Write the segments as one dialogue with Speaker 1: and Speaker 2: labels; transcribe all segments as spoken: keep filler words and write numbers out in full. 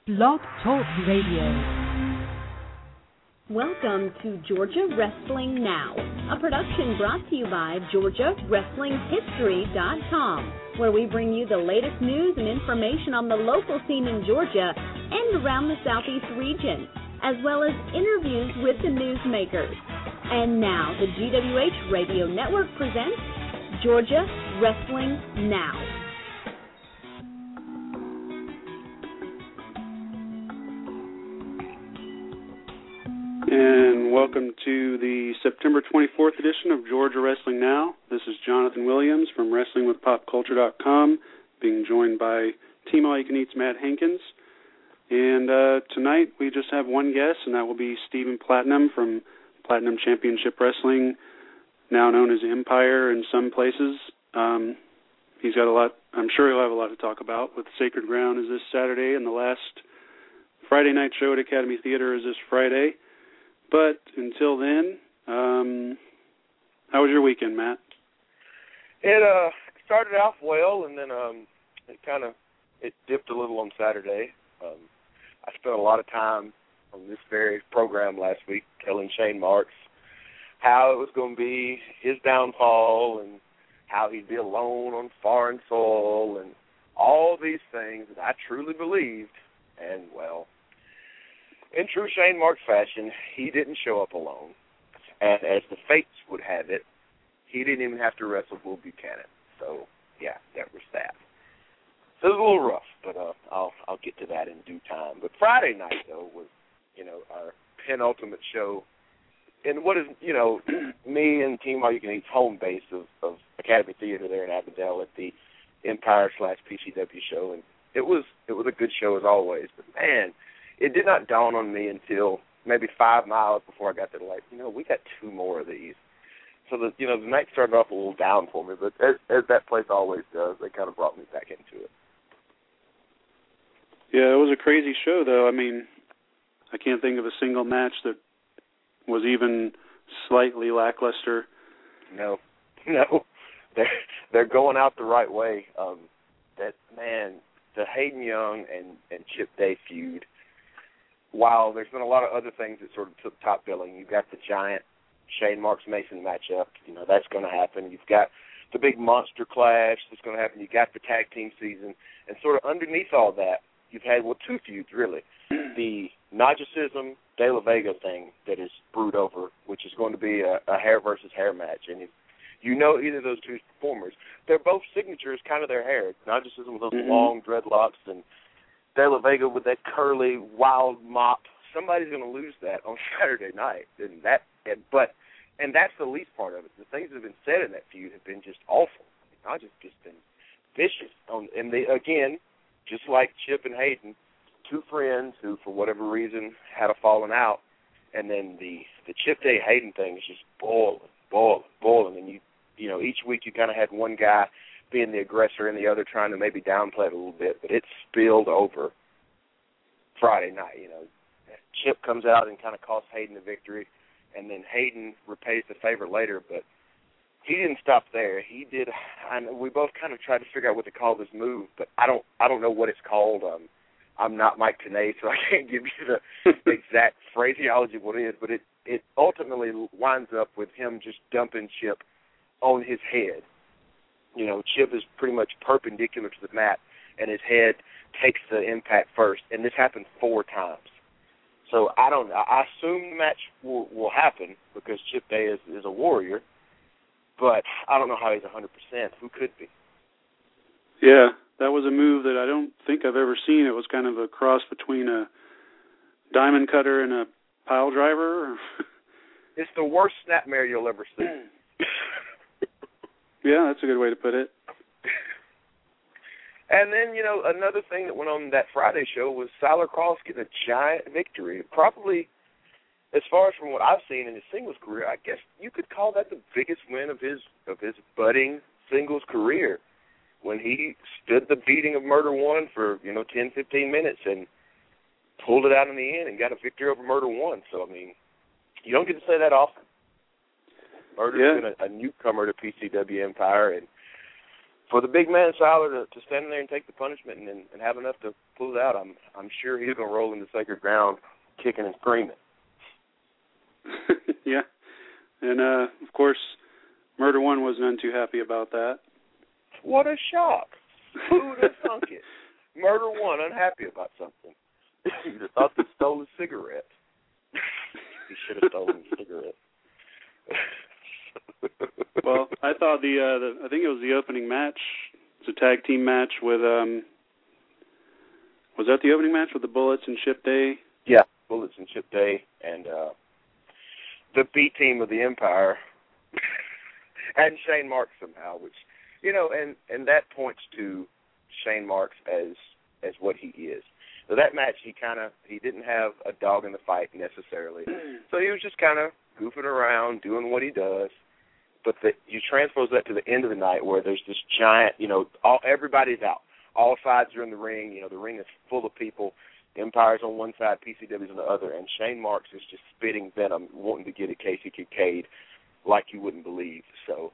Speaker 1: Blog Talk Radio.
Speaker 2: Welcome to Georgia Wrestling Now, a production brought to you by Georgia Wrestling History dot com, where we bring you the latest news and information on the local scene in Georgia and around the Southeast region, as well as interviews with the newsmakers. And now, the G W H Radio Network presents Georgia Wrestling Now.
Speaker 3: And welcome to the September twenty-fourth edition of Georgia Wrestling Now. This is Jonathan Williams from Wrestling With Pop Culture dot com, being joined by Team All You Can Eat's Matt Hankins. And uh, tonight we just have one guest, and that will be Stephen Platinum from Platinum Championship Wrestling, now known as Empire in some places. Um, he's got a lot, I'm sure he'll have a lot to talk about. With Sacred Ground is this Saturday, and the last Friday night show at Academy Theater is this Friday. But until then, um, how was your weekend, Matt?
Speaker 4: It uh, started off well, and then um, it kind of it dipped a little on Saturday. Um, I spent a lot of time on this very program last week telling Shane Marks how it was going to be his downfall and how he'd be alone on foreign soil and all these things that I truly believed. And, well, in true Shane Marks fashion, he didn't show up alone. And as the fates would have it, he didn't even have to wrestle Bull Buchanan. So, yeah, that was that. So it was a little rough, but uh, I'll I'll get to that in due time. But Friday night, though, was, you know, our penultimate show. And what is, you know, me and Team All You Can Eat's home base of, of Academy Theater there in Avondale at the Empire slash P C W show. And it was it was a good show as always. But, man, it did not dawn on me until maybe five miles before I got there, like, you know, we got two more of these. So, the you know, the night started off a little down for me, but as, as that place always does, they kind of brought me back into it.
Speaker 3: Yeah, it was a crazy show, though. I mean, I can't think of a single match that was even slightly lackluster.
Speaker 4: No, no. They're, they're going out the right way. Um, that, man, the Hayden Young and, and Chip Day feud, while there's been a lot of other things that sort of took top billing, you've got the giant Shane Marks Mason matchup. You know, that's going to happen. You've got the big monster clash that's going to happen. You've got the tag team season. And sort of underneath all that, you've had, well, two feuds, really. The Nagicism De La Vega thing that is brewed over, which is going to be a, a hair versus hair match. And if you know either of those two performers, they're both signatures, kind of their hair. Nagicism with those mm-hmm. long dreadlocks and De La Vega with that curly, wild mop. Somebody's going to lose that on Saturday night. And that, and, but, and that's the least part of it. The things that have been said in that feud have been just awful. Not just, just been vicious. On, and they, again, just like Chip and Hayden, two friends who, for whatever reason, had a falling out, and then the, the Chip Day Hayden thing is just boiling, boiling, boiling. And, you you know, each week you kind of had one guy being the aggressor and the other trying to maybe downplay it a little bit, but it spilled over Friday night. You know, Chip comes out and kind of costs Hayden the victory, and then Hayden repays the favor later, but he didn't stop there. He did. I know, we both kind of tried to figure out what to call this move, but I don't. I don't know what it's called. Um, I'm not Mike Tenay, so I can't give you the exact phraseology of what it is. But it it ultimately winds up with him just dumping Chip on his head. You know, Chip is pretty much perpendicular to the mat, and his head takes the impact first. And this happened four times. So I don't. I assume the match will, will happen because Chip Day is, is a warrior. But I don't know how he's one hundred percent. Who could be?
Speaker 3: Yeah, that was a move that I don't think I've ever seen. It was kind of a cross between a diamond cutter and a pile driver.
Speaker 4: It's the worst snapmare you'll ever see.
Speaker 3: Yeah, that's a good way to put it.
Speaker 4: And then, you know, another thing that went on that Friday show was Siler Cross getting a giant victory. Probably, as far as from what I've seen in his singles career, I guess you could call that the biggest win of his of his budding singles career, when he stood the beating of Murder One for, you know, ten, fifteen minutes and pulled it out in the end and got a victory over Murder One. So, I mean, you don't get to say that often. Murder's
Speaker 3: yeah.
Speaker 4: been a, a newcomer to P C W Empire, and for the big man Siler to, to stand there and take the punishment and, and have enough to pull it out, I'm I'm sure he's going to roll into sacred ground, kicking and screaming.
Speaker 3: Yeah, and uh, of course, Murder One was none too happy about that.
Speaker 4: What a shock! Who would have thunk it? Murder One unhappy about something. You'd have thought they stole a cigarette. He should have stolen a cigarette.
Speaker 3: Well, I thought the, uh, the I think it was the opening match. It's a tag team match with um. Was that the opening match with the Bullets and Chip Day?
Speaker 4: Yeah, Bullets and Chip Day, and uh, the B team of the Empire, and Shane Marks somehow, which you know, and, and that points to Shane Marks as as what he is. So that match, he kind of he didn't have a dog in the fight necessarily, so he was just kind of goofing around, doing what he does. But the, you transpose that to the end of the night where there's this giant, you know, all everybody's out. All sides are in the ring. You know, the ring is full of people. The Empire's on one side, P C W's on the other, and Shane Marks is just spitting venom, wanting to get at Casey Kincaid like you wouldn't believe. So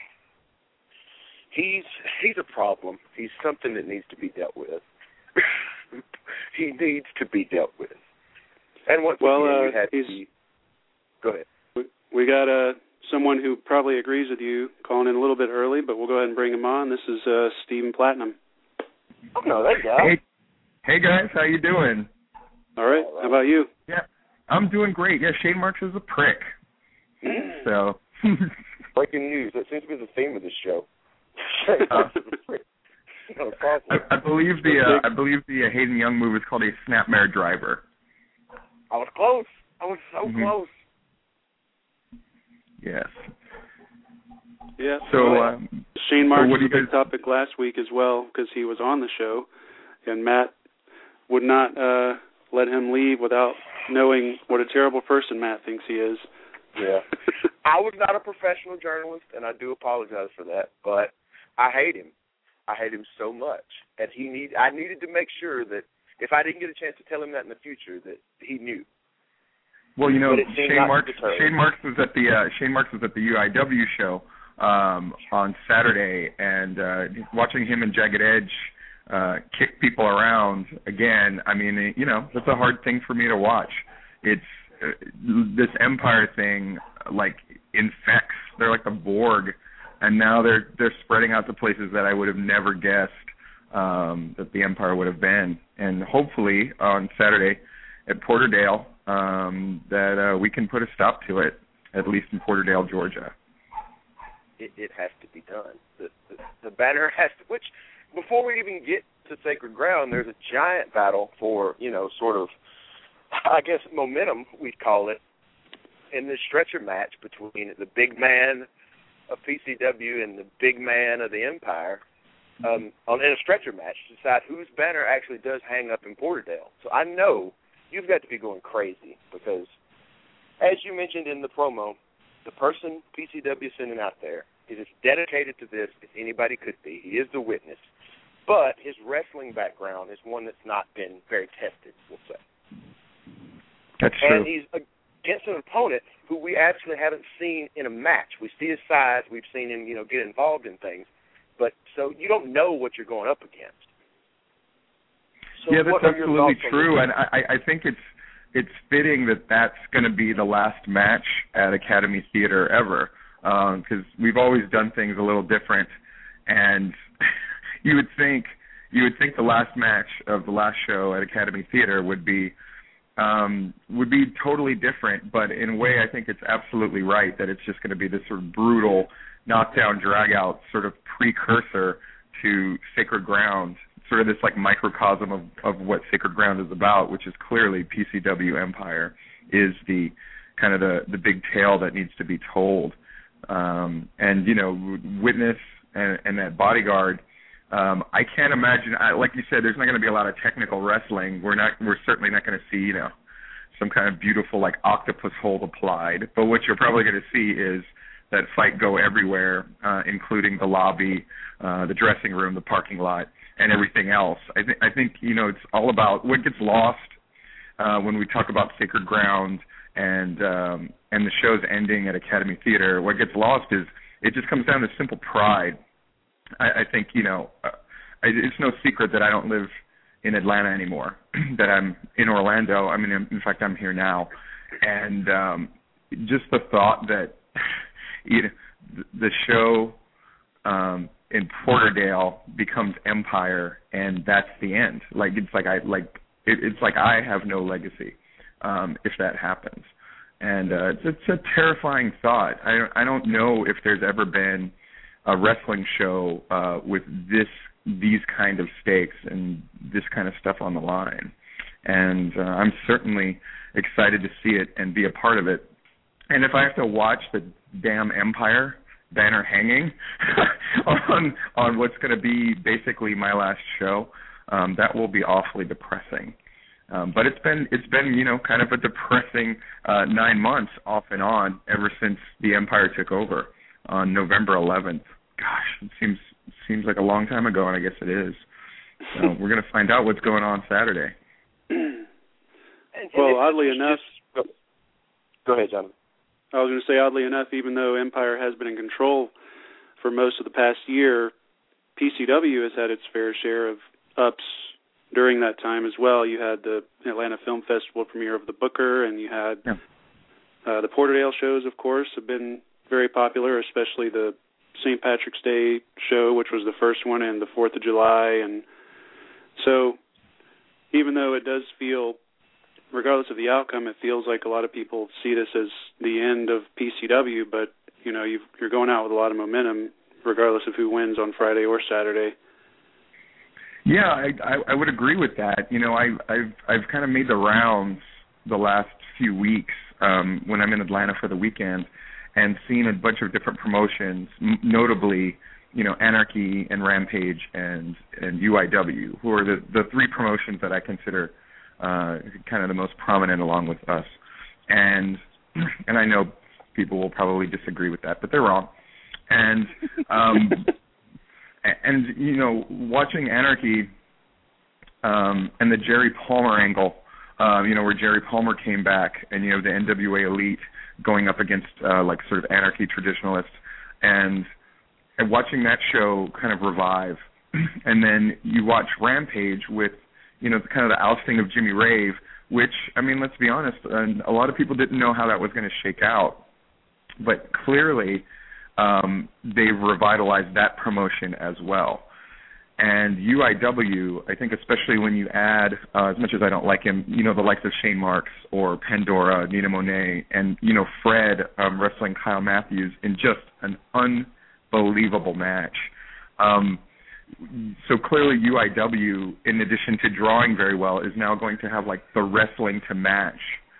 Speaker 4: he's he's a problem. He's something that needs to be dealt with. He needs to be dealt with. And once
Speaker 3: well,
Speaker 4: again,
Speaker 3: uh,
Speaker 4: you had
Speaker 3: he's,
Speaker 4: to be, go ahead.
Speaker 3: We, we got uh, someone who probably agrees with you calling in a little bit early, but we'll go ahead and bring him on. This is uh, Stephen Platinum.
Speaker 4: Oh, no, that guy.
Speaker 5: Hey, hey guys, how you doing?
Speaker 3: All right. How about you?
Speaker 5: Yeah, I'm doing great. Yeah, Shane Marks is a prick. So
Speaker 4: breaking news. That seems to be the theme of this show. Shane Marks is a prick. No,
Speaker 5: I, I believe the uh, I believe the uh, Hayden Young move is called a snapmare driver.
Speaker 4: I was close. I was so
Speaker 5: mm-hmm.
Speaker 4: close.
Speaker 5: Yes.
Speaker 3: Yeah.
Speaker 5: So
Speaker 3: uh,
Speaker 5: um,
Speaker 3: Shane Marks
Speaker 5: so what
Speaker 3: was
Speaker 5: do
Speaker 3: a
Speaker 5: you
Speaker 3: big
Speaker 5: guys...
Speaker 3: topic last week as well because he was on the show, and Matt would not uh, let him leave without knowing what a terrible person Matt thinks he is.
Speaker 4: Yeah. I was not a professional journalist, and I do apologize for that, but I hate him. I hate him so much, and he need. I needed to make sure that if I didn't get a chance to tell him that in the future, that he knew.
Speaker 5: Well, you know, Shane Marks. Shane Marks was at the uh, Shane Marks was at the U I W show um, on Saturday, and uh, watching him and Jagged Edge uh, kick people around again. I mean, you know, that's a hard thing for me to watch. It's uh, this Empire thing, like infects. They're like the Borg. And now they're they're spreading out to places that I would have never guessed um, that the Empire would have been. And hopefully on Saturday at Porterdale um, that uh, we can put a stop to it, at least in Porterdale, Georgia.
Speaker 4: It, it has to be done. The, the, the banner has to, which before we even get to sacred ground, there's a giant battle for, you know, sort of, I guess, momentum, we'd call it, in this stretcher match between the big man of P C W and the big man of the Empire um, on in a stretcher match to decide whose banner actually does hang up in Porterdale. So I know you've got to be going crazy because, as you mentioned in the promo, the person P C W is sending out there is as dedicated to this as anybody could be. He is the witness. But his wrestling background is one that's not been very tested, we'll say.
Speaker 5: That's true.
Speaker 4: And he's against an opponent who we actually haven't seen in a match. We see his size. We've seen him, you know, get involved in things. But so you don't know what you're going up against. So
Speaker 5: yeah, that's absolutely true. And
Speaker 4: I,
Speaker 5: I think it's it's fitting that that's going to be the last match at Academy Theater ever, because um, we've always done things a little different. And you would think you would think the last match of the last show at Academy Theater would be um, would be totally different. But in a way, I think it's absolutely right that it's just going to be this sort of brutal knockdown, drag-out sort of precursor to Sacred Ground, sort of this like microcosm of, of what Sacred Ground is about, which is clearly P C W Empire, is the kind of the, the big tale that needs to be told. Um, and, you know, Witness and, and that Bodyguard, um, I can't imagine, I, like you said, there's not going to be a lot of technical wrestling. We're not, we're certainly not going to see, you know, some kind of beautiful like octopus hold applied. But what you're probably going to see is that fight go everywhere, uh, including the lobby, uh, the dressing room, the parking lot, and everything else. I, th- I think, you know, it's all about what gets lost uh, when we talk about Sacred Ground and um, and the show's ending at Academy Theater. What gets lost is it just comes down to simple pride. I, I think, you know, uh, I, it's no secret that I don't live in Atlanta anymore, that I'm in Orlando. I mean, in fact, I'm here now. And um, just the thought that, you know, the show um, in Porterdale becomes Empire, and that's the end. Like, it's like I, like, it, it's like I have no legacy um, if that happens. And uh, it's, it's a terrifying thought. I don't, I don't know if there's ever been a wrestling show uh, with this these kind of stakes and this kind of stuff on the line. And uh, I'm certainly excited to see it and be a part of it. And if I have to watch the damn Empire banner hanging on on what's going to be basically my last show, um, that will be awfully depressing. Um, but it's been it's been you know kind of a depressing uh, nine months off and on ever since the Empire took over on November eleventh. Gosh, it seems seems like a long time ago, and I guess it is. So we're going to find out what's going on Saturday.
Speaker 4: And, and
Speaker 3: well, oddly enough,
Speaker 4: just, go ahead, Jonathan.
Speaker 3: I was going to say, oddly enough, even though Empire has been in control for most of the past year, P C W has had its fair share of ups during that time as well. You had the Atlanta Film Festival premiere of The Booker, and you had
Speaker 5: yeah.
Speaker 3: uh, the Porterdale shows, of course, have been very popular, especially the Saint Patrick's Day show, which was the first one, and the fourth of July. And so even though it does feel, regardless of the outcome, it feels like a lot of people see this as the end of P C W, but, you know, you've, you're going out with a lot of momentum, regardless of who wins on Friday or Saturday.
Speaker 5: Yeah, I, I, I would agree with that. You know, I, I've I've kind of made the rounds the last few weeks um, when I'm in Atlanta for the weekend, and seen a bunch of different promotions, m- notably, you know, Anarchy and Rampage and and U I W, who are the, the three promotions that I consider uh, kind of the most prominent along with us. And and I know people will probably disagree with that, but they're wrong. And um, and you know, watching Anarchy um, and the Jerry Palmer angle, uh, you know, where Jerry Palmer came back, and you know, the N W A Elite going up against uh, like sort of Anarchy traditionalists, and and watching that show kind of revive, and then you watch Rampage with, you know, kind of the ousting of Jimmy Rave, which, I mean, let's be honest, uh, a lot of people didn't know how that was going to shake out, but clearly um, they've revitalized that promotion as well. And U I W, I think especially when you add, uh, as much as I don't like him, you know, the likes of Shane Marks or Pandora, Nina Monet, and, you know, Fred um, wrestling Kyle Matthews in just an unbelievable match. Um, so clearly U I W, in addition to drawing very well, is now going to have, like, the wrestling to match.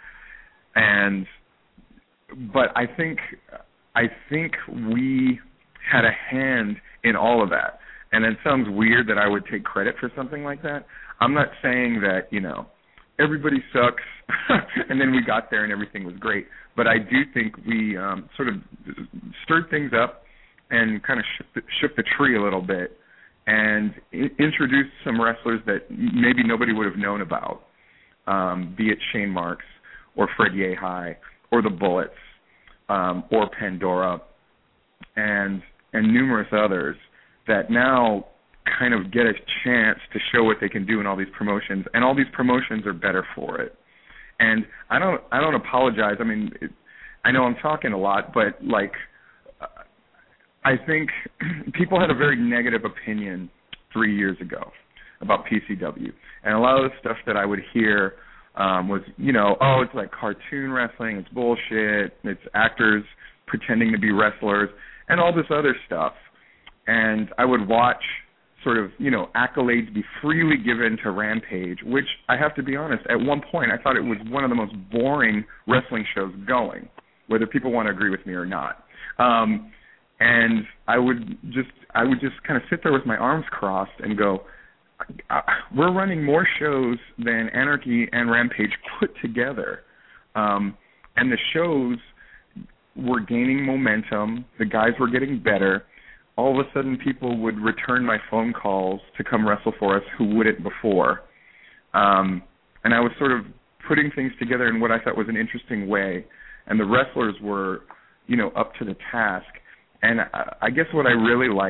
Speaker 5: And, but I think, I think we had a hand in all of that. And it sounds weird that I would take credit for something like that. I'm not saying that, you know, everybody sucks and then we got there and everything was great. But I do think we um, sort of stirred things up and kind of shook the, shook the tree a little bit and I- introduced some wrestlers that maybe nobody would have known about, um, be it Shane Marks or Fred Yehai or the Bullets um, or Pandora and and numerous others that now kind of get a chance to show what they can do in all these promotions, and all these promotions are better for it. And I don't, I don't apologize. I mean, it, I know I'm talking a lot, but like, uh, I think people had a very negative opinion three years ago about P C W, and a lot of the stuff that I would hear um, was, you know, oh, it's like cartoon wrestling, it's bullshit, it's actors pretending to be wrestlers, and all this other stuff. And I would watch sort of, you know, accolades be freely given to Rampage, which I have to be honest, at one point I thought it was one of the most boring wrestling shows going, whether people want to agree with me or not. Um, and I would just, I would just kind of sit there with my arms crossed and go, we're running more shows than Anarchy and Rampage put together. Um, and the shows were gaining momentum. The guys were getting better. All of a sudden people would return my phone calls to come wrestle for us who wouldn't before. Um, and I was sort of putting things together in what I thought was an interesting way. And the wrestlers were, you know, up to the task. And I, I guess what I really like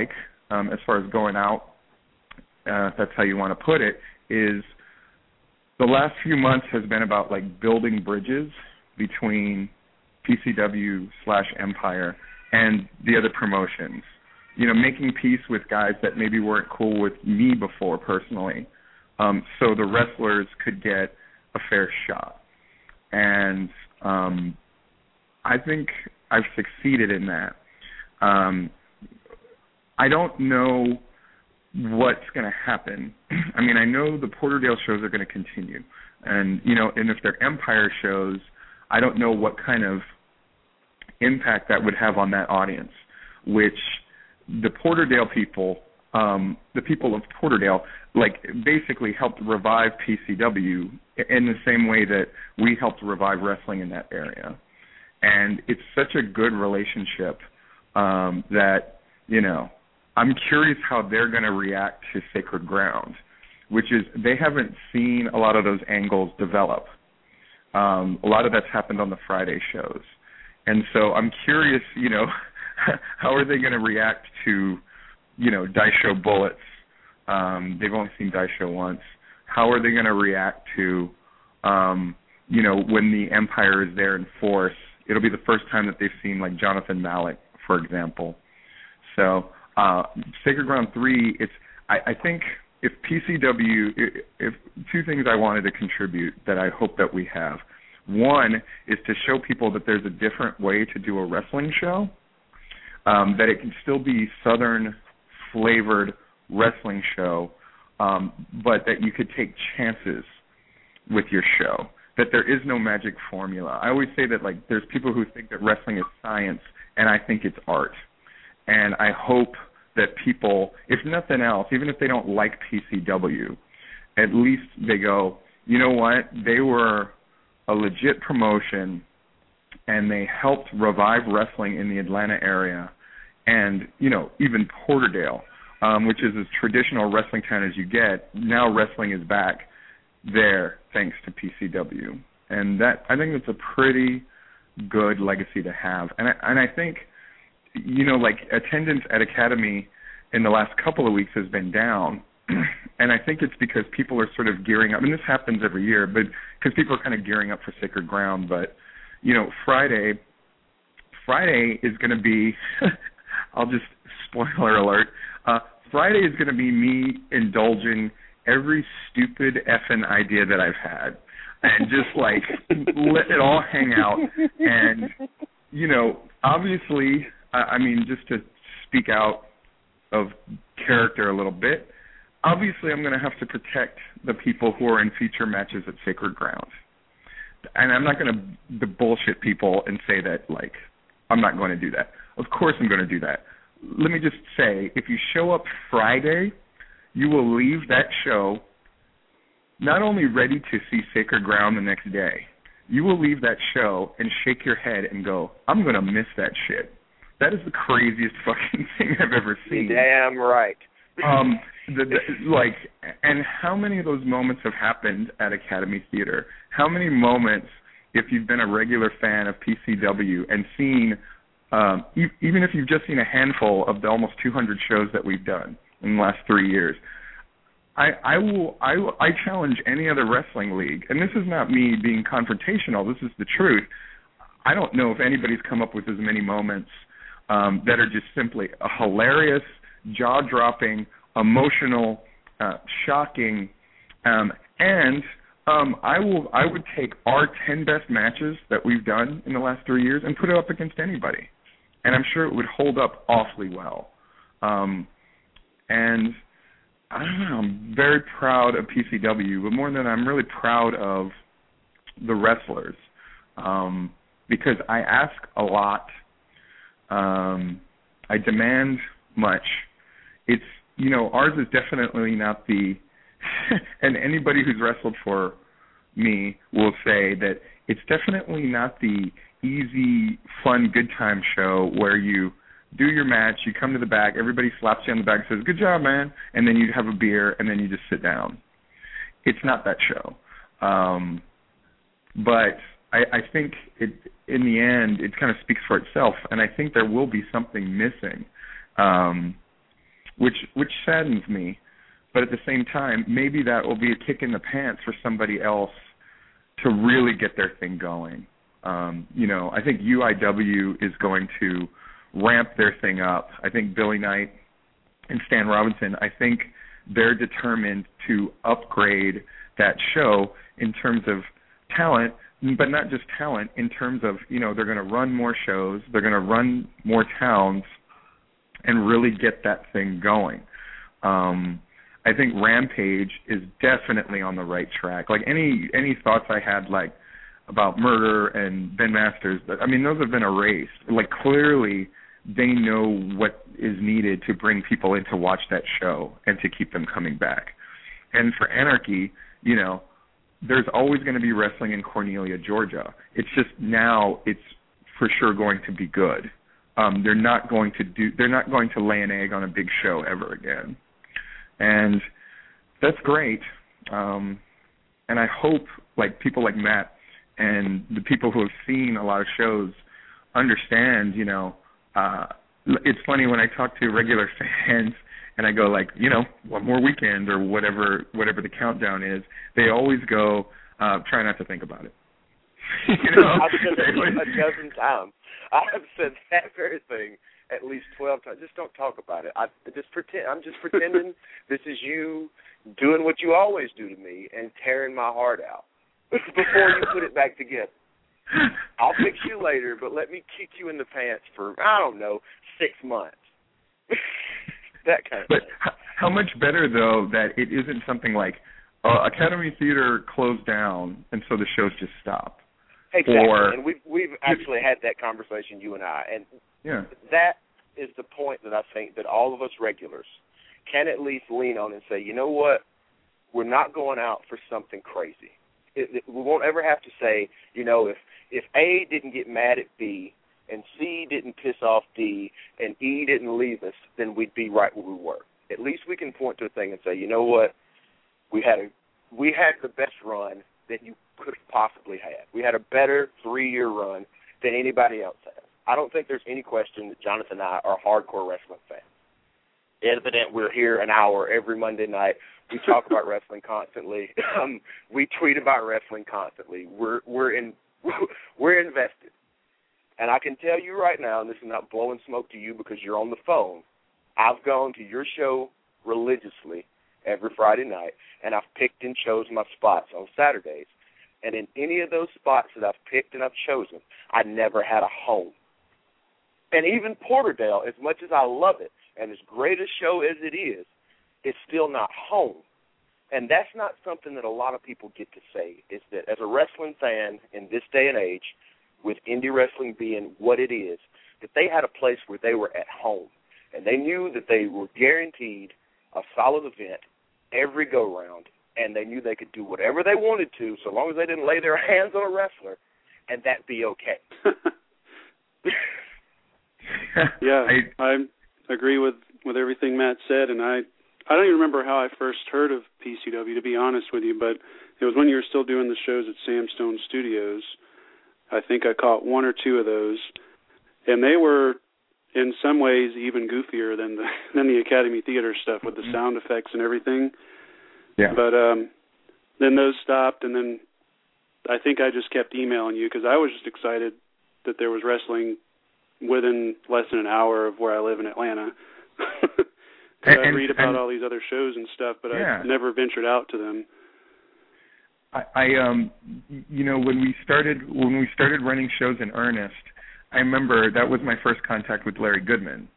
Speaker 5: um, as far as going out, uh, if that's how you want to put it, is the last few months has been about like building bridges between P C W slash Empire and the other promotions. You know, making peace with guys that maybe weren't cool with me before personally, um, so the wrestlers could get a fair shot. And um, I think I've succeeded in that. Um, I don't know what's going to happen. I mean, I know the Porterdale shows are going to continue. And, you know, and if they're Empire shows, I don't know what kind of impact that would have on that audience, which the Porterdale people, um, the people of Porterdale, like basically helped revive P C W in the same way that we helped revive wrestling in that area. And it's such a good relationship um, that, you know, I'm curious how they're going to react to Sacred Ground, which is they haven't seen a lot of those angles develop. Um, a lot of that's happened on the Friday shows. And so I'm curious, you know, how are they going to react to, you know, Daisho Bullets? Um, they've only seen Daisho once. How are they going to react to, um, you know, when the Empire is there in force? It'll be the first time that they've seen, like, Jonathan Malik, for example. So uh, Sacred Ground three, it's I, I think if P C W, if, if two things I wanted to contribute that I hope that we have. One is to show people that there's a different way to do a wrestling show, um, that it can still be Southern-flavored wrestling show, um, but that you could take chances with your show, that there is no magic formula. I always say that, like, there's people who think that wrestling is science, and I think it's art. And I hope that people, if nothing else, even if they don't like P C W, at least they go, you know what, they were a legit promotion, and they helped revive wrestling in the Atlanta area, and, you know, even Porterdale, um, which is as traditional wrestling town as you get. Now wrestling is back there thanks to P C W. And that, I think it's a pretty good legacy to have. And I, and I think, you know, like, attendance at Academy in the last couple of weeks has been down. And I think it's because people are sort of gearing up. And this happens every year, but because people are kind of gearing up for Sacred Ground. But, you know, Friday, Friday is going to be, I'll just, spoiler alert, uh, Friday is going to be me indulging every stupid effing idea that I've had. And just, like, let it all hang out. And, you know, obviously, I, I mean, just to speak out of character a little bit, obviously I'm going to have to protect the people who are in feature matches at Sacred Ground. And I'm not going to bullshit people and say that, like, I'm not going to do that. Of course I'm going to do that. Let me just say, if you show up Friday, you will leave that show not only ready to see Sacred Ground the next day, you will leave that show and shake your head and go, I'm going to miss that shit. That is the craziest fucking thing I've ever seen.
Speaker 4: Damn right.
Speaker 5: Um, the, the, like, and how many of those moments have happened at Academy Theater? How many moments, if you've been a regular fan of P C W and seen, um, e- even if you've just seen a handful of the almost two hundred shows that we've done in the last three years, I, I will, I, will, I challenge any other wrestling league, and this is not me being confrontational. This is the truth. I don't know if anybody's come up with as many moments um, that are just simply a hilarious, jaw-dropping, emotional, uh, shocking, um, and um, I will. I would take our ten best matches that we've done in the last three years and put it up against anybody, and I'm sure it would hold up awfully well. Um, and I don't know. I'm very proud of P C W, but more than that, I'm really proud of the wrestlers um, because I ask a lot. Um, I demand much. It's, you know, ours is definitely not the, and anybody who's wrestled for me will say that it's definitely not the easy, fun, good time show where you do your match, you come to the back, everybody slaps you on the back and says, good job, man, and then you have a beer, and then you just sit down. It's not that show. Um, but I, I think it, in the end, it kind of speaks for itself, and I think there will be something missing. Um, which which saddens me. But at the same time, maybe that will be a kick in the pants for somebody else to really get their thing going. Um, you know, I think U I W is going to ramp their thing up. I think Billy Knight and Stan Robinson, I think they're determined to upgrade that show in terms of talent, but not just talent, in terms of, you know, they're going to run more shows, they're going to run more towns, and really get that thing going. Um, I think Rampage is definitely on the right track. Like any any thoughts I had, like about Murder and Ben Masters, I mean, those have been erased. Like clearly, they know what is needed to bring people in to watch that show and to keep them coming back. And for Anarchy, you know, there's always going to be wrestling in Cornelia, Georgia. It's just now it's for sure going to be good. Um, they're not going to do. They're not going to lay an egg on a big show ever again. And that's great. Um, and I hope, like, people like Matt and the people who have seen a lot of shows understand, you know, uh, it's funny when I talk to regular fans and I go, like, you know, one more weekend or whatever whatever the countdown is, they always go, uh, try not to think about it. you know?
Speaker 4: I've said it a dozen times. I have said that very thing at least twelve times. Just don't talk about it. I just pretend. I'm just pretending this is you doing what you always do to me and tearing my heart out before you put it back together. I'll fix you later, but let me kick you in the pants for, I don't know, six months. That kind of
Speaker 5: but
Speaker 4: thing.
Speaker 5: But how much better, though, that it isn't something like uh, Academy Theater closed down and so the shows just stopped.
Speaker 4: Exactly,
Speaker 5: or,
Speaker 4: and we've, we've actually had that conversation, you and I, and
Speaker 5: yeah.
Speaker 4: that is the point that I think that all of us regulars can at least lean on and say, you know what, we're not going out for something crazy. It, it, we won't ever have to say, you know, if, if A didn't get mad at B and C didn't piss off D and E didn't leave us, then we'd be right where we were. At least we can point to a thing and say, you know what, we had a we had the best run that you could have possibly had. We had a better three-year run than anybody else has. I don't think there's any question that Jonathan and I are hardcore wrestling fans. Evident we're here an hour every Monday night. We talk about wrestling constantly. Um, we tweet about wrestling constantly. We're we're in we're invested. And I can tell you right now, and this is not blowing smoke to you because you're on the phone, I've gone to your show religiously every Friday night, and I've picked and chosen my spots on Saturdays. And in any of those spots that I've picked and I've chosen, I never had a home. And even Porterdale, as much as I love it, and as great a show as it is, it's still not home. And that's not something that a lot of people get to say, is that as a wrestling fan in this day and age, with indie wrestling being what it is, that they had a place where they were at home. And they knew that they were guaranteed a solid event every go-round, and they knew they could do whatever they wanted to so long as they didn't lay their hands on a wrestler, and that'd be okay.
Speaker 3: yeah, I, I agree with, with everything Matt said, and I I don't even remember how I first heard of P C W, to be honest with you, but it was when you were still doing the shows at Sam Stone Studios. I think I caught one or two of those, and they were in some ways even goofier than the than the Academy Theater stuff with the mm-hmm. sound effects and everything.
Speaker 5: Yeah.
Speaker 3: But um, then those stopped, and then I think I just kept emailing you because I was just excited that there was wrestling within less than an hour of where I live in Atlanta.
Speaker 5: and,
Speaker 3: I read about
Speaker 5: and,
Speaker 3: all these other shows and stuff, but
Speaker 5: yeah.
Speaker 3: I never ventured out to them.
Speaker 5: I, I um, you know, when we started when we started running shows in earnest, I remember that was my first contact with Larry Goodman.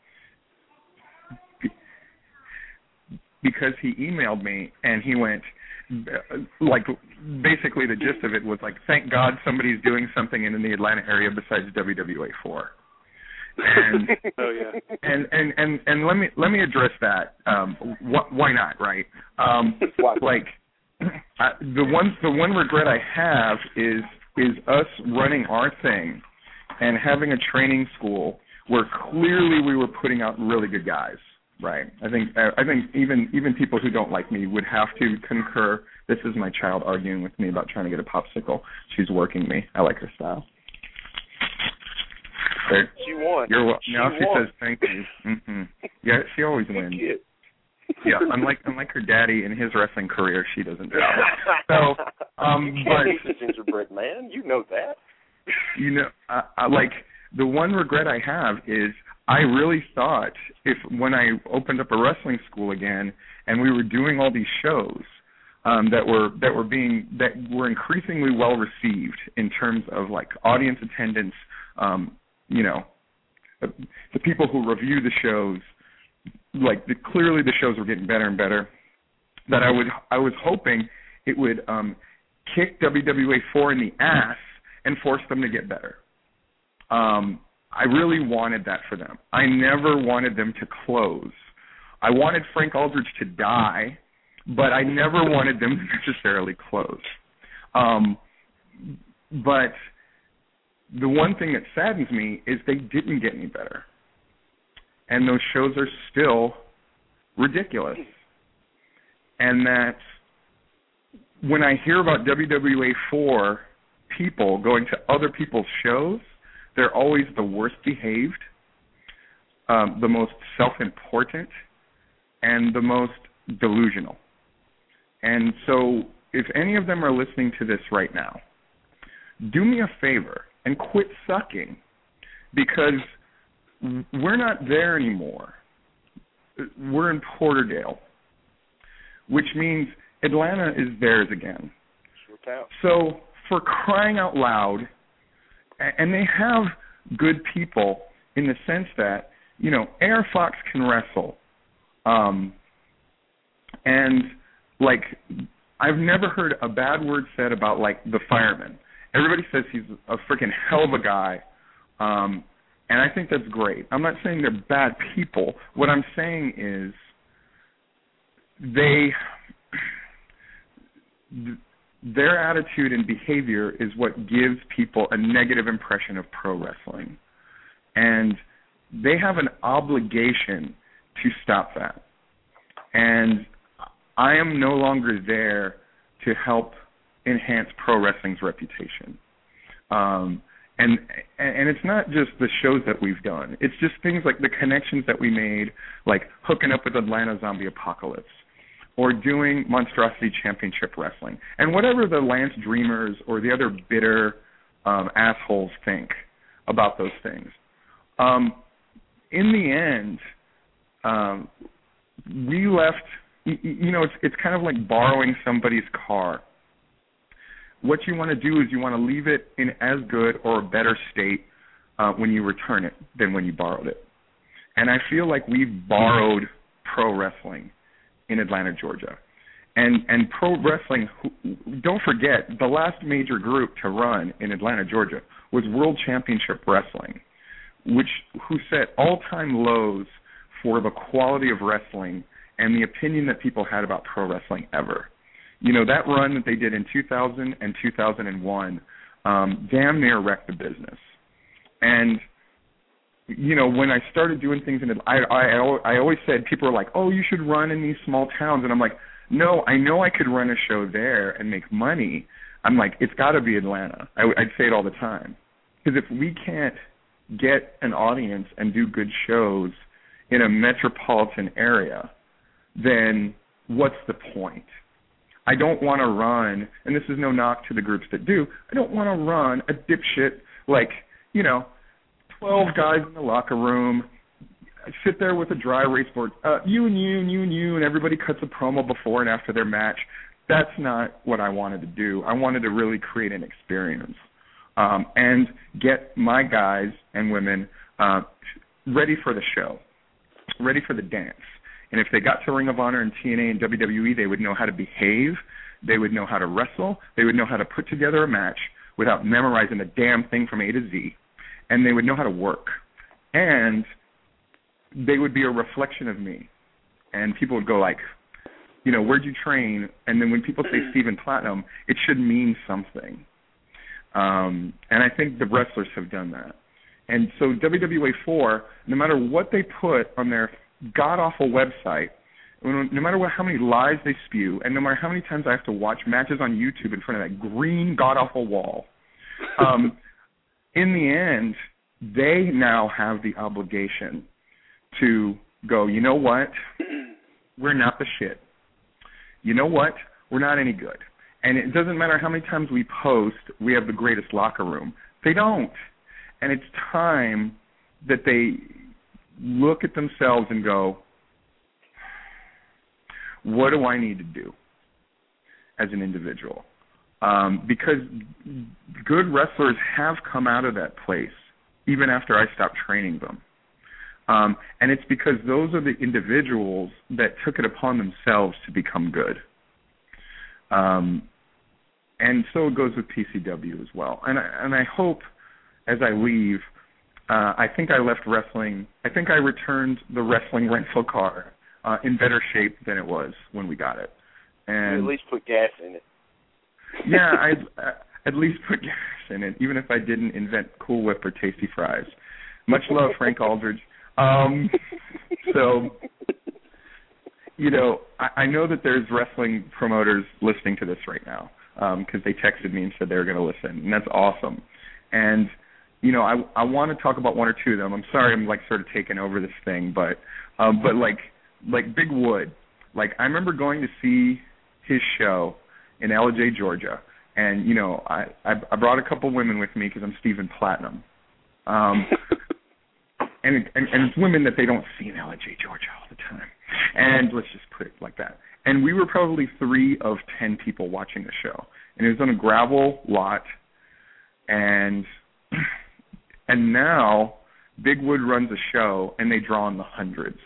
Speaker 5: Because he emailed me and he went, like, basically the gist of it was like, thank God somebody's doing something in the Atlanta area besides W W A four. And,
Speaker 3: oh yeah.
Speaker 5: And, and, and, and let me let me address that. Um, wh- why not, right? Um, like I, the one the one regret I have is is us running our thing and having a training school where clearly we were putting out really good guys. Right. I think I think even even people who don't like me would have to concur. This is my child arguing with me about trying to get a popsicle. She's working me. I like her style. There,
Speaker 4: she won.
Speaker 5: You're,
Speaker 4: she
Speaker 5: now
Speaker 4: won.
Speaker 5: she says thank you. Mm-hmm. Yeah, she always wins. Yeah, unlike unlike her daddy in his wrestling career, she doesn't travel. So, um,
Speaker 4: you
Speaker 5: but
Speaker 4: can't beat the gingerbread man. You know that.
Speaker 5: You know, I, I, like the one regret I have is I really thought if when I opened up a wrestling school again and we were doing all these shows um, that were that were being that were increasingly well received in terms of like audience attendance, um, you know, the, the people who review the shows. Like the, clearly the shows were getting better and better, that I would I was hoping it would um, kick W W A four in the ass and force them to get better. Um, I really wanted that for them. I never wanted them to close. I wanted Frank Aldridge to die, but I never wanted them to necessarily close. Um, but the one thing that saddens me is they didn't get any better. And those shows are still ridiculous. And that when I hear about W W A four people going to other people's shows, they're always the worst behaved, um, the most self-important, and the most delusional. And so if any of them are listening to this right now, do me a favor and quit sucking, because we're not there anymore. We're in Porterdale, which means Atlanta is theirs again. So for crying out loud, and they have good people in the sense that, you know, A R Fox can wrestle. Um, and, like, I've never heard a bad word said about, like, the fireman. Everybody says he's a freaking hell of a guy. Um And I think that's great. I'm not saying they're bad people. What I'm saying is they, their attitude and behavior is what gives people a negative impression of pro wrestling. And they have an obligation to stop that. And I am no longer there to help enhance pro wrestling's reputation. Um And and it's not just the shows that we've done. It's just things like the connections that we made, like hooking up with Atlanta Zombie Apocalypse or doing Monstrosity Championship Wrestling. And whatever the Lance Dreamers or the other bitter um, assholes think about those things. Um, in the end, um, we left, you, you know, it's it's kind of like borrowing somebody's car. What you want to do is you want to leave it in as good or a better state uh, when you return it than when you borrowed it. And I feel like we've borrowed pro wrestling in Atlanta, Georgia. And and pro wrestling, don't forget, the last major group to run in Atlanta, Georgia was World Championship Wrestling, which who set all-time lows for the quality of wrestling and the opinion that people had about pro wrestling ever. You know, that run that they did in two thousand and two thousand one um, damn near wrecked the business. And, you know, when I started doing things in it, I, I, I always said, people are like, oh, you should run in these small towns. And I'm like, no, I know I could run a show there and make money. I'm like, it's got to be Atlanta. I, I'd say it all the time. Because if we can't get an audience and do good shows in a metropolitan area, then what's the point? I don't want to run, and this is no knock to the groups that do, I don't want to run a dipshit, like, you know, twelve guys in the locker room, sit there with a dry erase board, uh, you and you and you and you, and everybody cuts a promo before and after their match. That's not what I wanted to do. I wanted to really create an experience um, and get my guys and women uh, ready for the show, ready for the dance. And if they got to Ring of Honor and T N A and W W E, they would know how to behave, they would know how to wrestle, they would know how to put together a match without memorizing the damn thing from A to Z, and they would know how to work. And they would be a reflection of me. And people would go like, you know, where'd you train? And then when people say Stephen Platinum, it should mean something. Um, and I think the wrestlers have done that. And so W W A four, no matter what they put on their god-awful website, no matter what, how many lies they spew, and no matter how many times I have to watch matches on YouTube in front of that green god-awful wall, um, in the end, they now have the obligation to go, you know what, we're not the shit. You know what? We're not any good. And it doesn't matter how many times we post, we have the greatest locker room. They don't. And it's time that they look at themselves and go, what do I need to do as an individual? Um, because good wrestlers have come out of that place even after I stopped training them. Um, and it's because those are the individuals that took it upon themselves to become good. Um, and so it goes with P C W as well. And I, and I hope as I leave, uh, I think I left wrestling, I think I returned the wrestling rental car uh, in better shape than it was when we got it. And
Speaker 4: you at least put gas in it.
Speaker 5: yeah, I uh, at least put gas in it, even if I didn't invent Cool Whip or Tasty Fries. Much love, Frank Aldridge. Um, so, you know, I, I know that there's wrestling promoters listening to this right now because um, they texted me and said they were going to listen, and that's awesome. And, you know, I I want to talk about one or two of them. I'm sorry I'm, like, sort of taking over this thing, but, um, but like, like Big Wood, like, I remember going to see his show in L J, Georgia, and, you know, I, I, I brought a couple women with me because I'm Stephen Platinum. Um And, and and it's women that they don't see in L J, Georgia all the time. And let's just put it like that. And we were probably three of ten people watching the show. And it was on a gravel lot. And and now Big Wood runs a show, and they draw in the hundreds.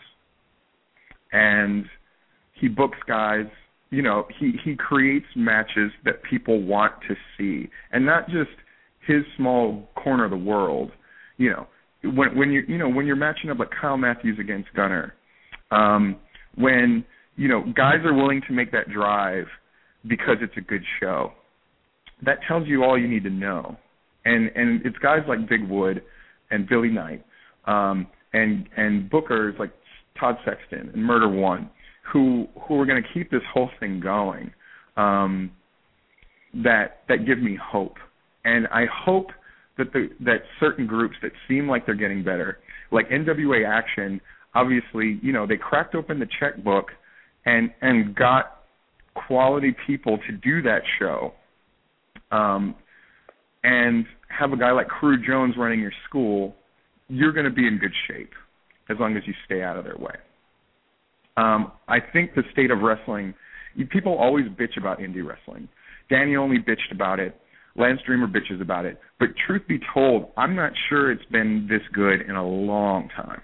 Speaker 5: And he books guys. You know, he, he creates matches that people want to see. And not just his small corner of the world, you know. When when you you know when you're matching up like Kyle Matthews against Gunner, um, when you know guys are willing to make that drive because it's a good show, that tells you all you need to know. And and it's guys like Big Wood and Billy Knight, um, and and bookers like Todd Sexton and Murder One, who who are going to keep this whole thing going. Um, that that give me hope, and I hope that the, that certain groups that seem like they're getting better, like N W A Action, obviously, you know, they cracked open the checkbook and and got quality people to do that show, um, and have a guy like Crew Jones running your school, you're going to be in good shape as long as you stay out of their way. Um, I think the state of wrestling, people always bitch about indie wrestling. Danny only bitched about it. Lance Dreamer bitches about it. But truth be told, I'm not sure it's been this good in a long time.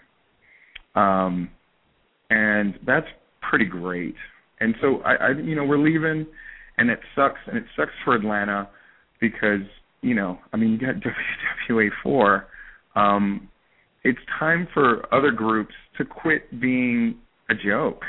Speaker 5: Um, and that's pretty great. And so, I, I, you know, we're leaving, and it sucks. And it sucks for Atlanta because, you know, I mean, you got W W A four. Um, it's time for other groups to quit being a joke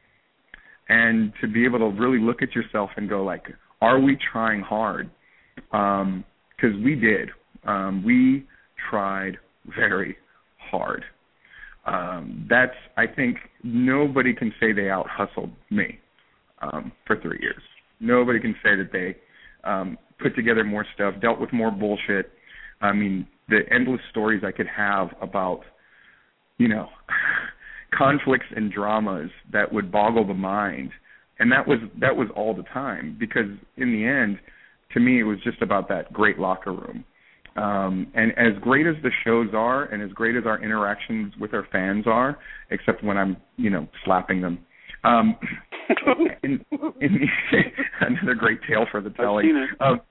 Speaker 5: and to be able to really look at yourself and go, like, are we trying hard? Because um, we did. Um, we tried very hard. Um, that's, I think, nobody can say they out-hustled me um, for three years. Nobody can say that they um, put together more stuff, dealt with more bullshit. I mean, the endless stories I could have about, you know, conflicts and dramas that would boggle the mind. And that was that was all the time because in the end, to me, it was just about that great locker room. Um, and as great as the shows are and as great as our interactions with our fans are, except when I'm, you know, slapping them, um, in, in the, another great tale for the telling. Um,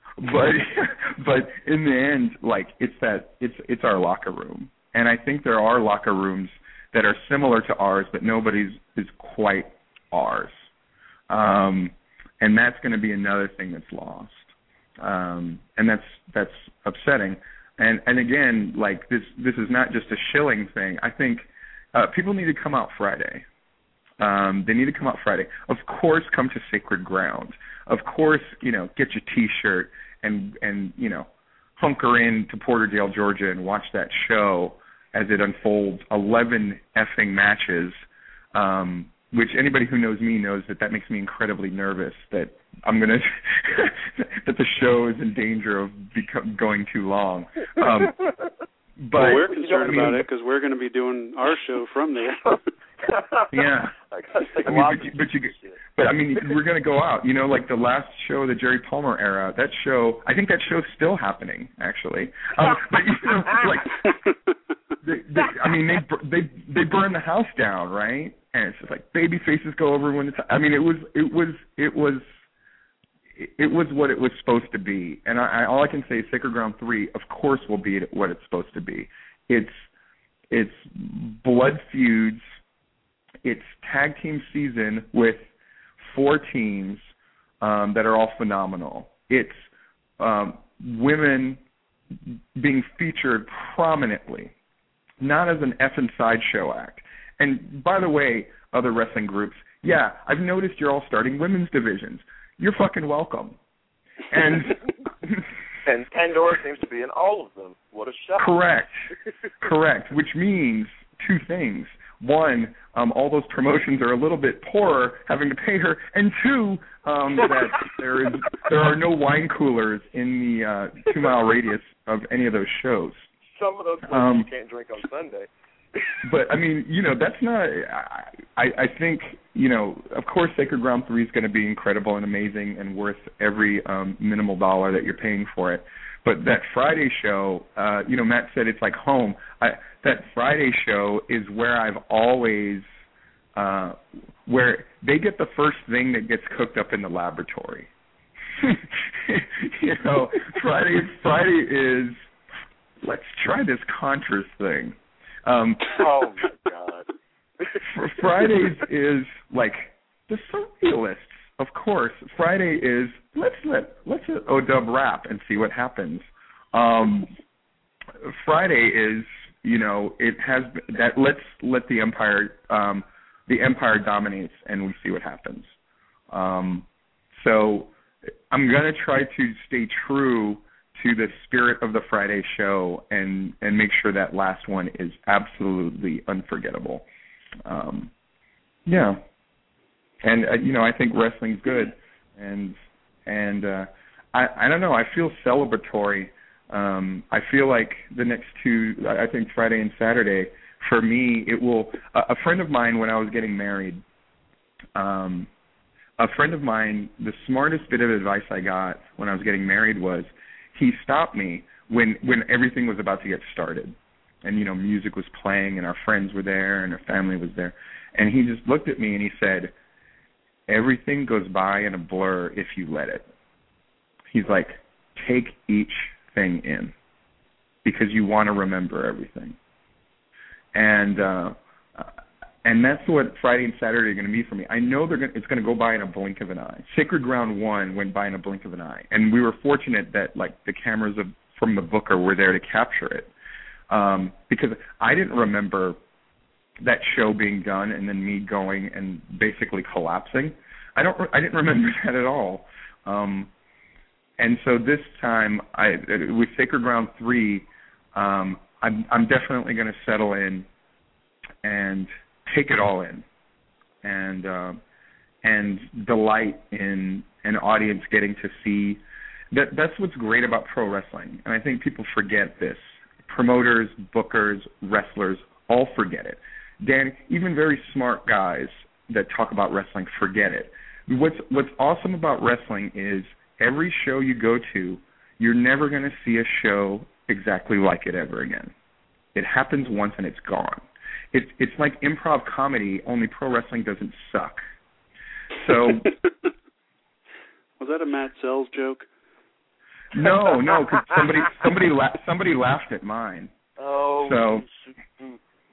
Speaker 5: but but in the end, like, it's that it's it's our locker room. And I think there are locker rooms that are similar to ours, but nobody's is quite ours. Um, and that's going to be another thing that's lost. Um, and that's that's upsetting. And and again, like, this this is not just a shilling thing. I think uh, people need to come out Friday. Um, they need to come out Friday. Of course, come to Sacred Ground. Of course, you know, get your T-shirt and and you know, hunker in to Porterdale, Georgia, and watch that show as it unfolds. eleven effing matches. Um, which anybody who knows me knows that that makes me incredibly nervous that I'm gonna that the show is in danger of become, going too long. Um, but
Speaker 3: well, we're concerned
Speaker 5: I mean,
Speaker 3: about it because we're going to be doing our show from there.
Speaker 5: Yeah.
Speaker 4: I gotta take
Speaker 5: I
Speaker 4: a
Speaker 5: mean,
Speaker 4: lot
Speaker 5: but, you,
Speaker 4: of
Speaker 5: but you,
Speaker 4: shit.
Speaker 5: but I mean, we're gonna go out. You know, like the last show, the Jerry Palmer era. That show, I think that show's still happening, actually. Um, but you know, like, they, they, I mean, they they they burn the house down, right? And it's just like baby faces go over when it's. I mean, it was it was it was. It was what it was supposed to be, and I, I, all I can say is Sacred Ground three, of course, will be what it's supposed to be. It's it's blood feuds. It's tag team season with four teams um, that are all phenomenal. It's um, women being featured prominently, not as an effing sideshow act. And by the way, other wrestling groups, yeah, I've noticed you're all starting women's divisions. You're fucking welcome. And
Speaker 4: and Pandora seems to be in all of them. What a shock.
Speaker 5: Correct. Correct. Which means two things. One, um, all those promotions are a little bit poorer having to pay her. And two, um, that there is there are no wine coolers in the uh, two mile radius of any of those shows.
Speaker 4: Some of those places
Speaker 5: um,
Speaker 4: you can't drink on Sunday.
Speaker 5: But, I mean, you know, that's not – I I think, you know, of course Sacred Ground three is going to be incredible and amazing and worth every um, minimal dollar that you're paying for it. But that Friday show, uh, you know, Matt said it's like home. I, that Friday show is where I've always uh, – where they get the first thing that gets cooked up in the laboratory. You know, Friday Friday is, let's try this Contras thing. Um,
Speaker 4: oh my God!
Speaker 5: Fridays is like the surrealists, of course. Friday is let's let let's let O-Dub rap and see what happens. Um, Friday is you know it has that let's let the empire um, the empire dominates and we see what happens. Um, so I'm gonna try to stay true to the spirit of the Friday show and, and make sure that last one is absolutely unforgettable. Um, yeah. And, uh, you know, I think wrestling's good. And, and uh, I, I don't know, I feel celebratory. Um, I feel like the next two, I think Friday and Saturday, for me, it will, a, a friend of mine when I was getting married, um, a friend of mine, the smartest bit of advice I got when I was getting married was, he stopped me when when everything was about to get started. And, you know, music was playing and our friends were there and our family was there. And he just looked at me and he said, everything goes by in a blur if you let it. He's like, take each thing in because you want to remember everything. And uh, and that's what Friday and Saturday are going to be for me. I know they're going it's going to go by in a blink of an eye. Sacred Ground one went by in a blink of an eye. And we were fortunate that, like, the cameras of, from the Booker were there to capture it. Um, because I didn't remember that show being done and then me going and basically collapsing. I don't. I didn't remember that at all. Um, and so this time, I with Sacred Ground three, um, I'm, I'm definitely going to settle in and take it all in, and uh, and delight in an audience getting to see that. That's what's great about pro wrestling, and I think people forget this. Promoters, bookers, wrestlers all forget it. Dan, even very smart guys that talk about wrestling forget it. What's what's awesome about wrestling is every show you go to, you're never going to see a show exactly like it ever again. It happens once and it's gone. It's it's like improv comedy, only pro wrestling doesn't suck. So,
Speaker 3: was that a Matt Sells joke?
Speaker 5: No, no, because somebody somebody la- somebody laughed at mine.
Speaker 4: Oh.
Speaker 5: So,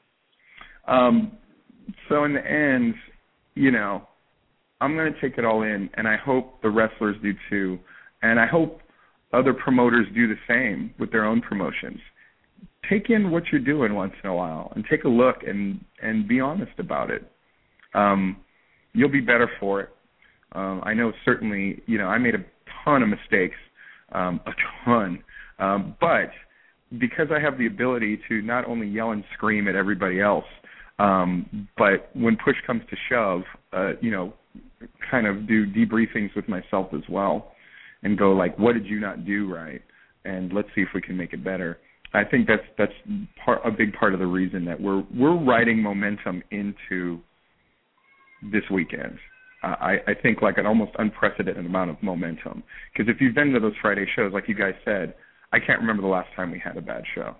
Speaker 5: um, so in the end, you know, I'm going to take it all in, and I hope the wrestlers do too, and I hope other promoters do the same with their own promotions. Take in what you're doing once in a while and take a look and, and be honest about it. Um, you'll be better for it. Um, I know certainly, you know, I made a ton of mistakes, um, a ton, um, but because I have the ability to not only yell and scream at everybody else, um, but when push comes to shove, uh, you know, kind of do debriefings with myself as well and go like, what did you not do right? And let's see if we can make it better. I think that's that's part, a big part of the reason that we're we're riding momentum into this weekend. Uh, I, I think like an almost unprecedented amount of momentum. Because if you've been to those Friday shows, like you guys said, I can't remember the last time we had a bad show.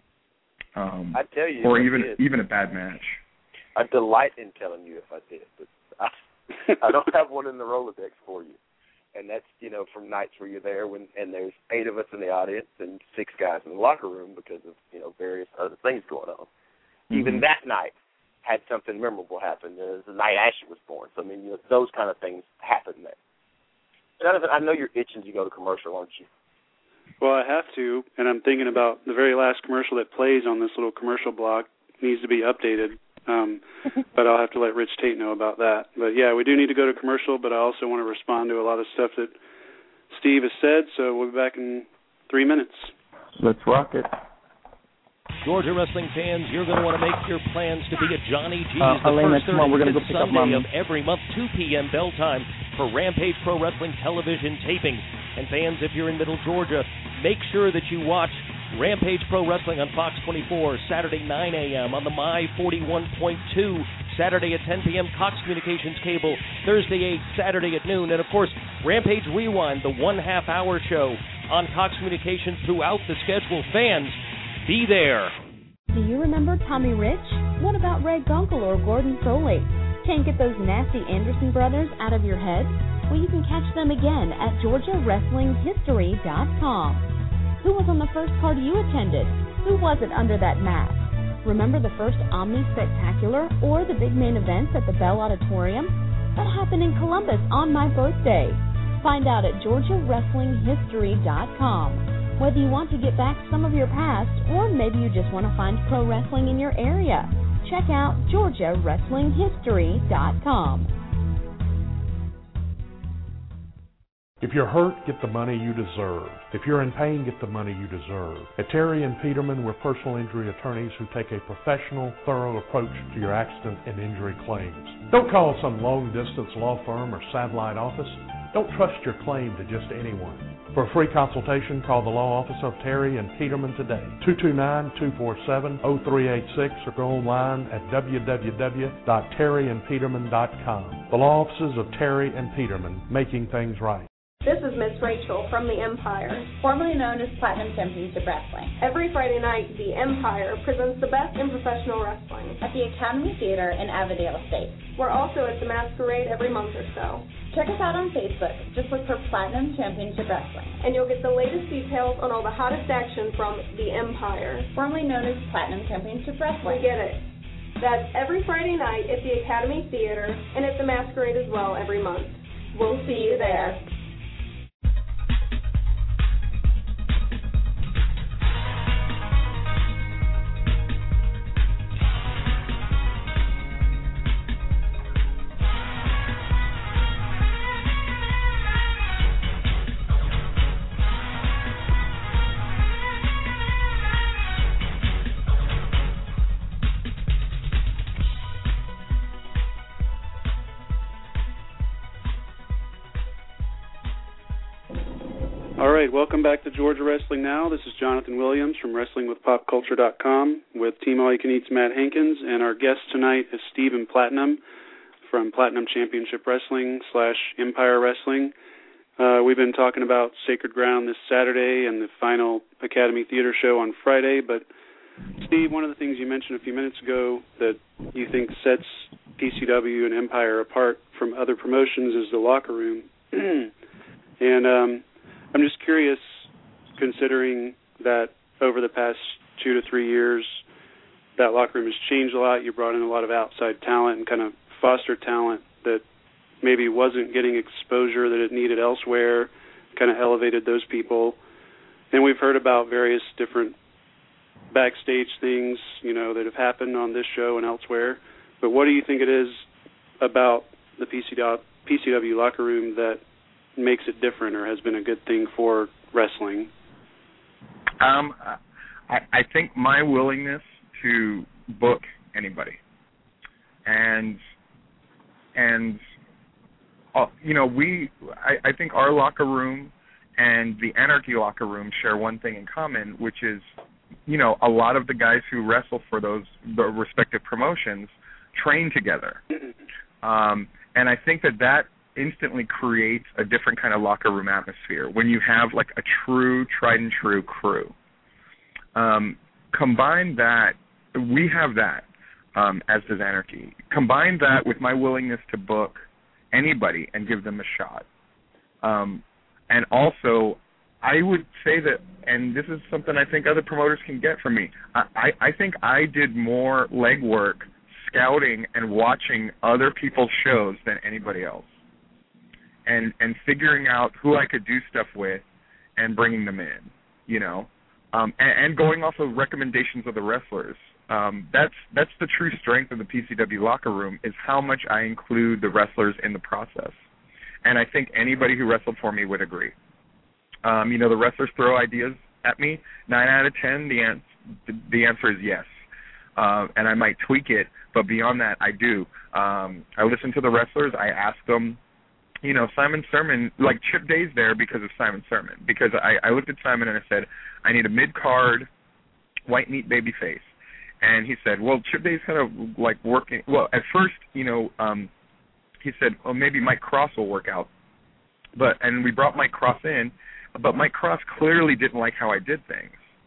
Speaker 5: Um,
Speaker 4: I tell you,
Speaker 5: or even did. even a bad match.
Speaker 4: I delight in telling you if I did, but I, I don't have one in the Rolodex for you. And that's, you know, from nights where you're there when and there's eight of us in the audience and six guys in the locker room because of, you know, various other things going on. Mm-hmm. Even that night had something memorable happen. It was the night Ashley was born. So, I mean, you know, those kind of things happen there. Jonathan, I know you're itching to go to commercial, aren't you?
Speaker 3: Well, I have to, and I'm thinking about the very last commercial that plays on this little commercial block needs to be updated. Um, but I'll have to let Rich Tate know about that. But, yeah, we do need to go to commercial, but I also want to respond to a lot of stuff that Steve has said, so we'll be back in three minutes.
Speaker 5: Let's rock it.
Speaker 6: Georgia wrestling fans, you're going to want to make your plans to be at Johnny G's
Speaker 7: uh,
Speaker 6: the
Speaker 7: Elena,
Speaker 6: first
Speaker 7: come on, we're gonna go pick
Speaker 6: Sunday
Speaker 7: up Mom.
Speaker 6: of every month, two p.m. bell time for Rampage Pro Wrestling television taping. And fans, if you're in Middle Georgia, make sure that you watch Rampage Pro Wrestling on Fox twenty-four, Saturday nine a.m. on the My forty-one point two, Saturday at ten p.m. Cox Communications Cable, Thursday eight, Saturday at noon, and of course Rampage Rewind, the one half hour show on Cox Communications throughout the schedule. Fans, be there.
Speaker 2: Do you remember Tommy Rich? What about Ray Gunkel or Gordon Soley? Can't get those nasty Anderson brothers out of your head? Well, you can catch them again at Georgia Wrestling History dot com. Who was on the first card you attended? Who was it under that mask? Remember the first Omni Spectacular or the big main events at the Bell Auditorium? That happened in Columbus on my birthday. Find out at Georgia Wrestling History dot com. Whether you want to get back some of your past or maybe you just want to find pro wrestling in your area, check out Georgia Wrestling History dot com.
Speaker 8: If you're hurt, get the money you deserve. If you're in pain, get the money you deserve. At Terry and Peterman, we're personal injury attorneys who take a professional, thorough approach to your accident and injury claims. Don't call some long-distance law firm or satellite office. Don't trust your claim to just anyone. For a free consultation, call the law office of Terry and Peterman today, two two nine, two four seven, zero three eight six, or go online at w w w dot terry and peterman dot com. The law offices of Terry and Peterman, making things right.
Speaker 9: This is Miss Rachel from The Empire,
Speaker 10: formerly known as Platinum Championship Wrestling.
Speaker 9: Every Friday night, The Empire presents the best in professional wrestling
Speaker 10: at the Academy Theater in Avondale Estates.
Speaker 9: We're also at the Masquerade every month or so.
Speaker 10: Check us out on Facebook. Just look for Platinum Championship Wrestling.
Speaker 9: And you'll get the latest details on all the hottest action from The Empire,
Speaker 10: formerly known as Platinum Championship Wrestling.
Speaker 9: We get it. That's every Friday night at the Academy Theater and at the Masquerade as well every month. We'll see you there.
Speaker 3: All right, welcome back to Georgia Wrestling Now. This is Jonathan Williams from Wrestling With Pop Culture dot com with Team All You Can Eat's Matt Hankins, and our guest tonight is Stephen Platinum from Platinum Championship Wrestling slash Empire Wrestling. Uh, we've been talking about Sacred Ground this Saturday and the final Academy Theater show on Friday, but Steve, one of the things you mentioned a few minutes ago that you think sets P C W and Empire apart from other promotions is the locker room. and um, I'm just curious, considering that over the past two to three years, that locker room has changed a lot. You brought in a lot of outside talent and kind of fostered talent that maybe wasn't getting exposure that it needed elsewhere, kind of elevated those people. And we've heard about various different backstage things, you know, that have happened on this show and elsewhere. But what do you think it is about the P C W locker room that makes it different or has been a good thing for wrestling?
Speaker 5: Um, I, I think my willingness to book anybody, and and uh, you know, we I, I think our locker room and the Anarchy locker room share one thing in common, which is you know, a lot of the guys who wrestle for those the respective promotions train together. Um, and I think that that instantly creates a different kind of locker room atmosphere when you have like a true, tried and true crew. Um, combine that, we have that, um, as does Anarchy. Combine that with my willingness to book anybody and give them a shot. Um, and also, I would say that, and this is something I think other promoters can get from me, I, I, I think I did more legwork scouting and watching other people's shows than anybody else. And and figuring out who I could do stuff with and bringing them in, you know, um, and, and going off of recommendations of the wrestlers. Um, that's that's the true strength of the P C W locker room, is how much I include the wrestlers in the process. And I think anybody who wrestled for me would agree. Um, you know, the wrestlers throw ideas at me. Nine out of ten, the, an- the answer is yes. Uh, and I might tweak it, but beyond that, I do. Um, I listen to the wrestlers. I ask them. You know, Simon Sermon, like Chip Day's there because of Simon Sermon. Because I, I looked at Simon and I said, I need a mid-card, white meat baby face. And he said, well, Chip Day's kind of like working. Well, at first, you know, um, he said, well, maybe Mike Cross will work out. But and we brought Mike Cross in, but Mike Cross clearly didn't like how I did things.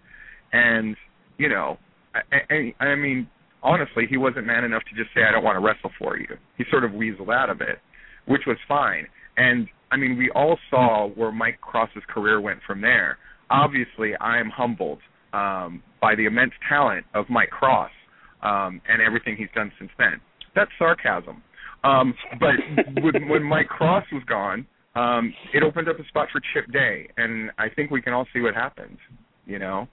Speaker 5: And, you know, I, I, I mean, honestly, he wasn't man enough to just say, I don't want to wrestle for you. He sort of weaseled out of it, which was fine. And, I mean, we all saw where Mike Cross's career went from there. Obviously, I am humbled um, by the immense talent of Mike Cross um, and everything he's done since then. That's sarcasm. Um, but when, when Mike Cross was gone, um, it opened up a spot for Chip Day, and I think we can all see what happened, you know.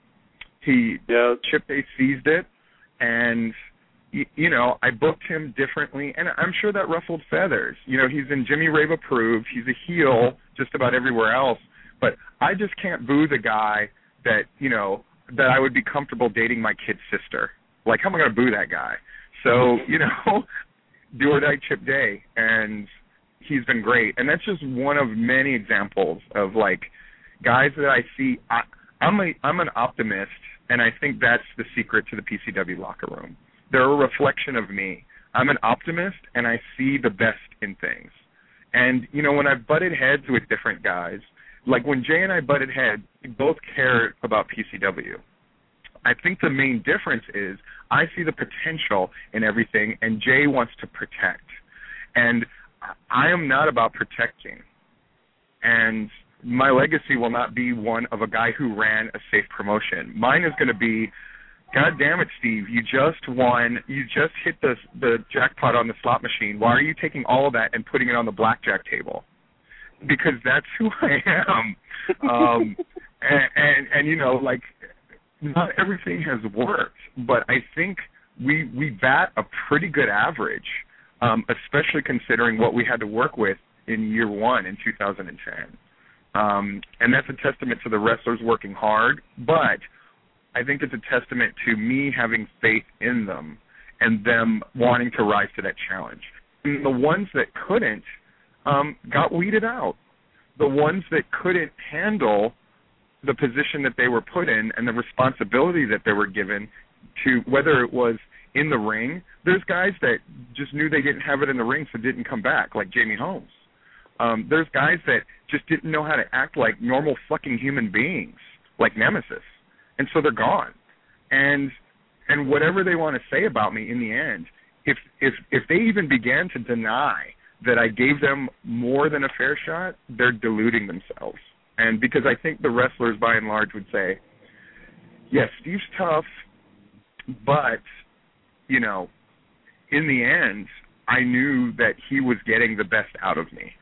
Speaker 5: He
Speaker 3: yeah.
Speaker 5: Chip Day seized it, and you know, I booked him differently, and I'm sure that ruffled feathers. You know, he's in Jimmy Rave approved. He's a heel just about everywhere else. But I just can't boo the guy that, you know, that I would be comfortable dating my kid's sister. Like, how am I going to boo that guy? So, you know, do or die Chip Day, and he's been great. And that's just one of many examples of, like, guys that I see. I, I'm, a, I'm an optimist, and I think that's the secret to the P C W locker room. They're a reflection of me. I'm an optimist, and I see the best in things. And, you know, when I've butted heads with different guys, like when Jay and I butted heads, we both cared about P C W. I think the main difference is I see the potential in everything, and Jay wants to protect. And I am not about protecting. And my legacy will not be one of a guy who ran a safe promotion. Mine is going to be, God damn it, Steve, you just won. You just hit the the jackpot on the slot machine. Why are you taking all of that and putting it on the blackjack table? Because that's who I am. Um, and, and, and, you know, like, not everything has worked, but I think we we bat a pretty good average, um, especially considering what we had to work with in year one in two thousand ten. Um, and that's a testament to the wrestlers working hard, but I think it's a testament to me having faith in them and them wanting to rise to that challenge. And the ones that couldn't um, got weeded out. The ones that couldn't handle the position that they were put in and the responsibility that they were given to, whether it was in the ring, there's guys that just knew they didn't have it in the ring so didn't come back, like Jamie Holmes. Um, there's guys that just didn't know how to act like normal fucking human beings, like Nemesis. And so they're gone. And and whatever they want to say about me in the end, if if if they even began to deny that I gave them more than a fair shot, they're deluding themselves. And because I think the wrestlers by and large would say, yes, Steve's tough, but, you know, in the end, I knew that he was getting the best out of me.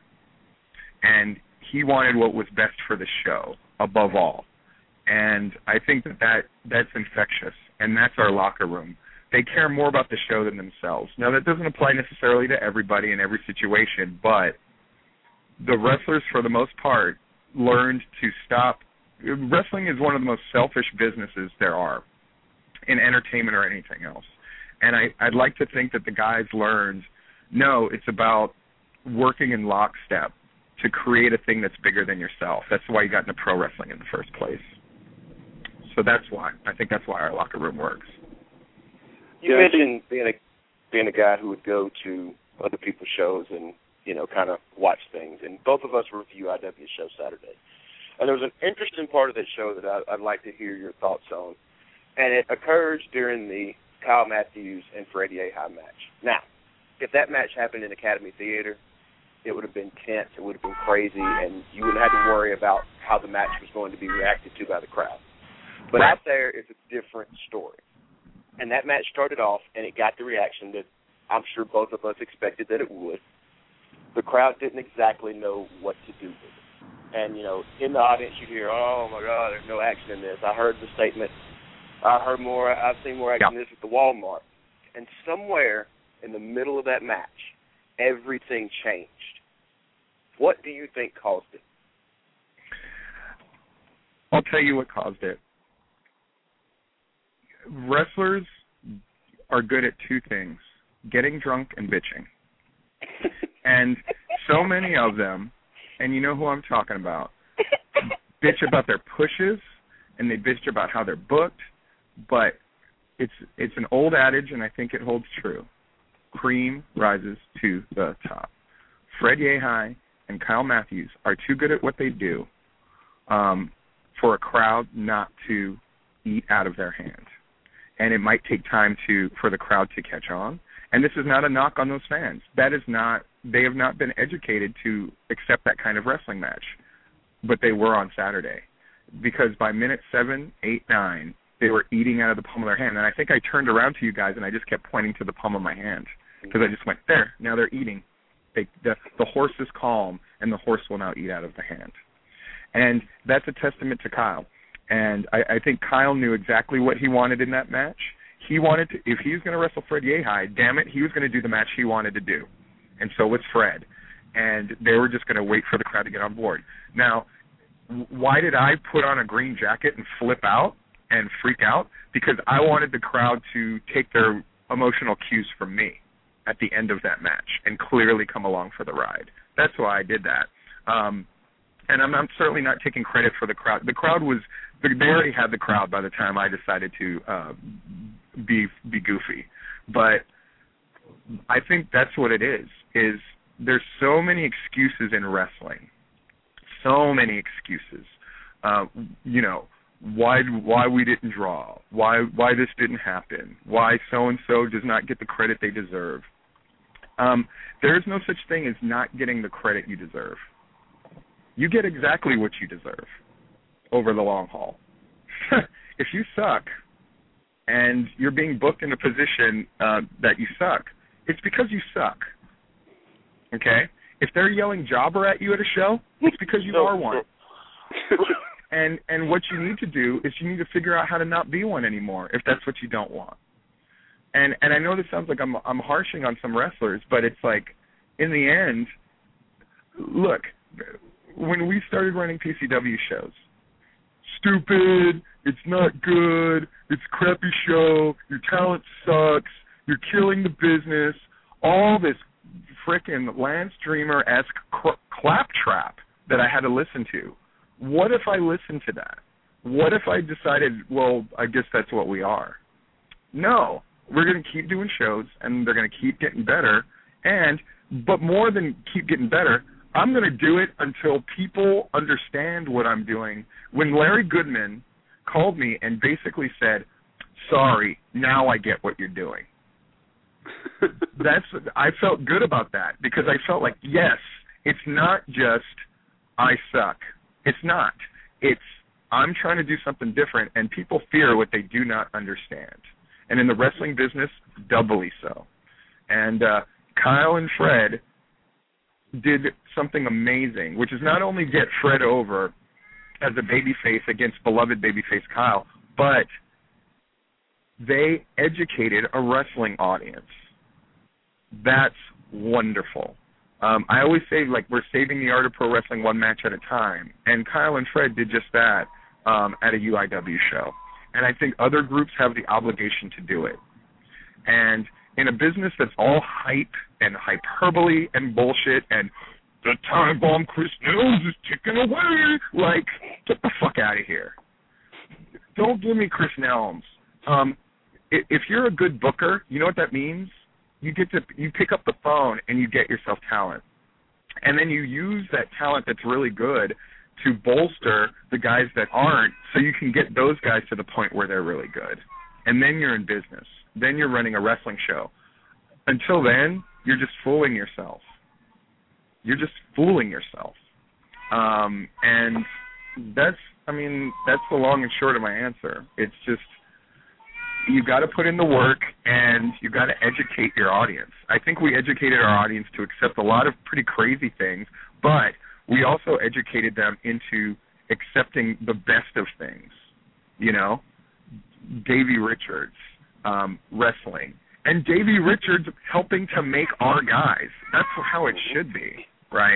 Speaker 5: And he wanted what was best for the show, above all. And I think that, that that's infectious, and that's our locker room. They care more about the show than themselves. Now, that doesn't apply necessarily to everybody in every situation, but the wrestlers, for the most part, learned to stop. Wrestling is one of the most selfish businesses there are in entertainment or anything else. And I, I'd like to think that the guys learned, no, it's about working in lockstep to create a thing that's bigger than yourself. That's why you got into pro wrestling in the first place. so that's why. I think that's why our locker room works.
Speaker 4: You
Speaker 3: yeah,
Speaker 4: mentioned being a being a guy who would go to other people's shows and, you know, kind of watch things. And both of us review I W show Saturday. And there was an interesting part of that show that I, I'd like to hear your thoughts on. And it occurs during the Kyle Matthews and Freddie Ahai match. Now, if that match happened in Academy Theater, it would have been tense, it would have been crazy, and you wouldn't have to worry about how the match was going to be reacted to by the crowd. But out there, it's a different story. And that match started off, and it got the reaction that I'm sure both of us expected that it would. The crowd didn't exactly know what to do with it. And, you know, in the audience you hear, oh, my God, there's no action in this. I heard the statement, I heard more, I've seen more action in this at the Walmart. And somewhere in the middle of that match, everything changed. What do you think caused it?
Speaker 5: I'll tell you what caused it. Wrestlers are good at two things, getting drunk and bitching. And so many of them, and you know who I'm talking about, bitch about their pushes, and they bitch about how they're booked, but it's it's an old adage, and I think it holds true. Cream rises to the top. Freddie Ahai and Kyle Matthews are too good at what they do um, for a crowd not to eat out of their hand. And it might take time to for the crowd to catch on. And this is not a knock on those fans. That is not, they have not been educated to accept that kind of wrestling match. But they were on Saturday. Because by minute seven, eight, nine, they were eating out of the palm of their hand. And I think I turned around to you guys and I just kept pointing to the palm of my hand. Because I just went, there, now they're eating. They, the, the horse is calm, and the horse will now eat out of the hand. And that's a testament to Kyle. And I, I think Kyle knew exactly what he wanted in that match. He wanted to, if he was going to wrestle Freddie Ahai, damn it, he was going to do the match he wanted to do. And so was Fred. And they were just going to wait for the crowd to get on board. Now, why did I put on a green jacket and flip out and freak out? Because I wanted the crowd to take their emotional cues from me at the end of that match and clearly come along for the ride. That's why I did that. Um, and I'm, I'm certainly not taking credit for the crowd. The crowd was, they already had the crowd by the time I decided to uh, be be goofy. But I think that's what it is, is there's so many excuses in wrestling. So many excuses. Uh, you know, why why we didn't draw, why why this didn't happen, why so-and-so does not get the credit they deserve. Um, there is no such thing as not getting the credit you deserve. You get exactly what you deserve over the long haul. If you suck and you're being booked in a position uh, that you suck, it's because you suck. Okay? If they're yelling jobber at you at a show, it's because you are one. And and what you need to do is you need to figure out how to not be one anymore if that's what you don't want. And and I know this sounds like I'm I'm harshing on some wrestlers, but it's like, in the end, look, when we started running P C W shows, stupid, it's not good, it's a crappy show, your talent sucks, you're killing the business, all this frickin' Lance Dreamer-esque cl- claptrap that I had to listen to. What if I listened to that? What if I decided, well, I guess that's what we are? No. We're going to keep doing shows, and they're going to keep getting better. And, but more than keep getting better, I'm going to do it until people understand what I'm doing. When Larry Goodman called me and basically said, sorry, now I get what you're doing. That's I felt good about that because I felt like, yes, it's not just I suck. It's not. It's I'm trying to do something different, and people fear what they do not understand. And in the wrestling business, doubly so. And uh, Kyle and Fred did something amazing, which is not only get Fred over as a babyface against beloved babyface Kyle, but they educated a wrestling audience. That's wonderful. Um, I always say, like, we're saving the art of pro wrestling one match at a time. And Kyle and Fred did just that um, at a U I W show. And I think other groups have the obligation to do it. And in a business that's all hype and hyperbole and bullshit and the time bomb Chris Mills is ticking away, like, get the fuck out of here. don't give me Chris Nelms. Um, if, if you're a good booker, you know what that means? You get to you pick up the phone and you get yourself talent, and then you use that talent that's really good to bolster the guys that aren't, so you can get those guys to the point where they're really good, and then you're in business. Then you're running a wrestling show. Until then, you're just fooling yourself. You're just fooling yourself, um, and that's I mean that's the long and short of my answer. It's just, you got to put in the work, and you got to educate your audience. I think we educated our audience to accept a lot of pretty crazy things, but we also educated them into accepting the best of things. You know, Davey Richards, um, wrestling, and Davey Richards helping to make our guys. That's how it should be, right?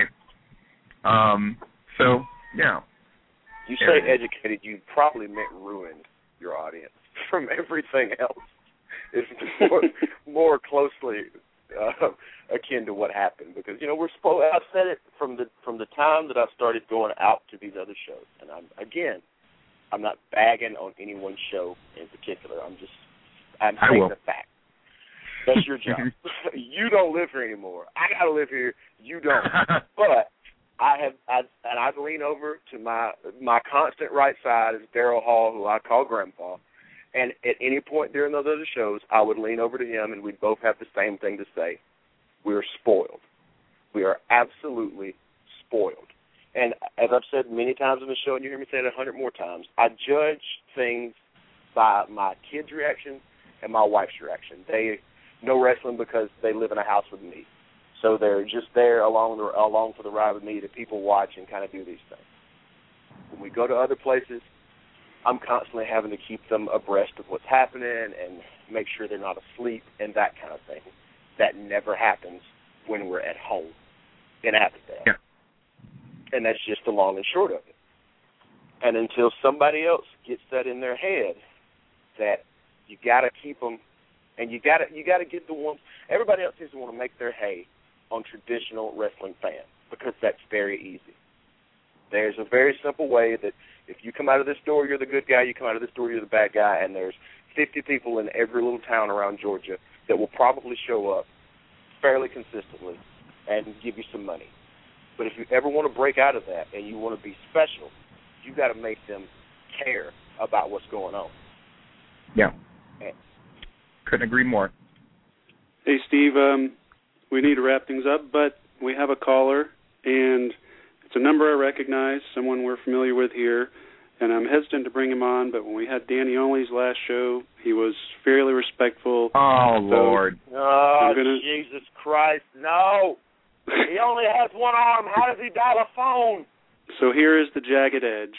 Speaker 5: Um, so, yeah.
Speaker 4: You say educated, you probably meant ruined your audience from everything else. It's more, more closely uh, akin to what happened, because you know we're supposed. I've said it from the from the time that I started going out to these other shows, and I'm again, I'm not bagging on any one show in particular. I'm just I'm saying the fact. That's your job. You don't live here anymore. I got to live here. You don't. But I have, I, and I lean over to my my constant right side is Daryl Hall, who I call Grandpa. And at any point during those other shows, I would lean over to him, and we'd both have the same thing to say. We're spoiled. We are absolutely spoiled. And as I've said many times on the show, and you hear me say it a hundred more times, I judge things by my kids' reaction and my wife's reaction. They know wrestling because they live in a house with me. So they're just there along the, along for the ride with me to people watch and kind of do these things. When we go to other places, I'm constantly having to keep them abreast of what's happening and make sure they're not asleep and that kind of thing. That never happens when we're at home in Avondale.
Speaker 5: Yeah.
Speaker 4: And that's just the long and short of it. And until somebody else gets that in their head, that you got to keep them, and you got to you got to get the ones. Everybody else seems to want to make their hay on traditional wrestling fans because that's very easy. There's a very simple way that if you come out of this door, you're the good guy. You come out of this door, you're the bad guy. And there's fifty people in every little town around Georgia that will probably show up fairly consistently and give you some money. But if you ever want to break out of that and you want to be special, you got to make them care about what's going on.
Speaker 5: Yeah.
Speaker 4: And
Speaker 5: couldn't agree more.
Speaker 3: Hey, Steve, um, we need to wrap things up, but we have a caller, and it's a number I recognize, someone we're familiar with here, and I'm hesitant to bring him on, but when we had Danny Only's last show, he was fairly respectful.
Speaker 5: Oh,
Speaker 3: so
Speaker 5: Lord.
Speaker 4: Oh,
Speaker 3: gonna...
Speaker 4: Jesus Christ, no. He only has one arm. How does he dial a phone?
Speaker 3: So here is the Jagged Edge.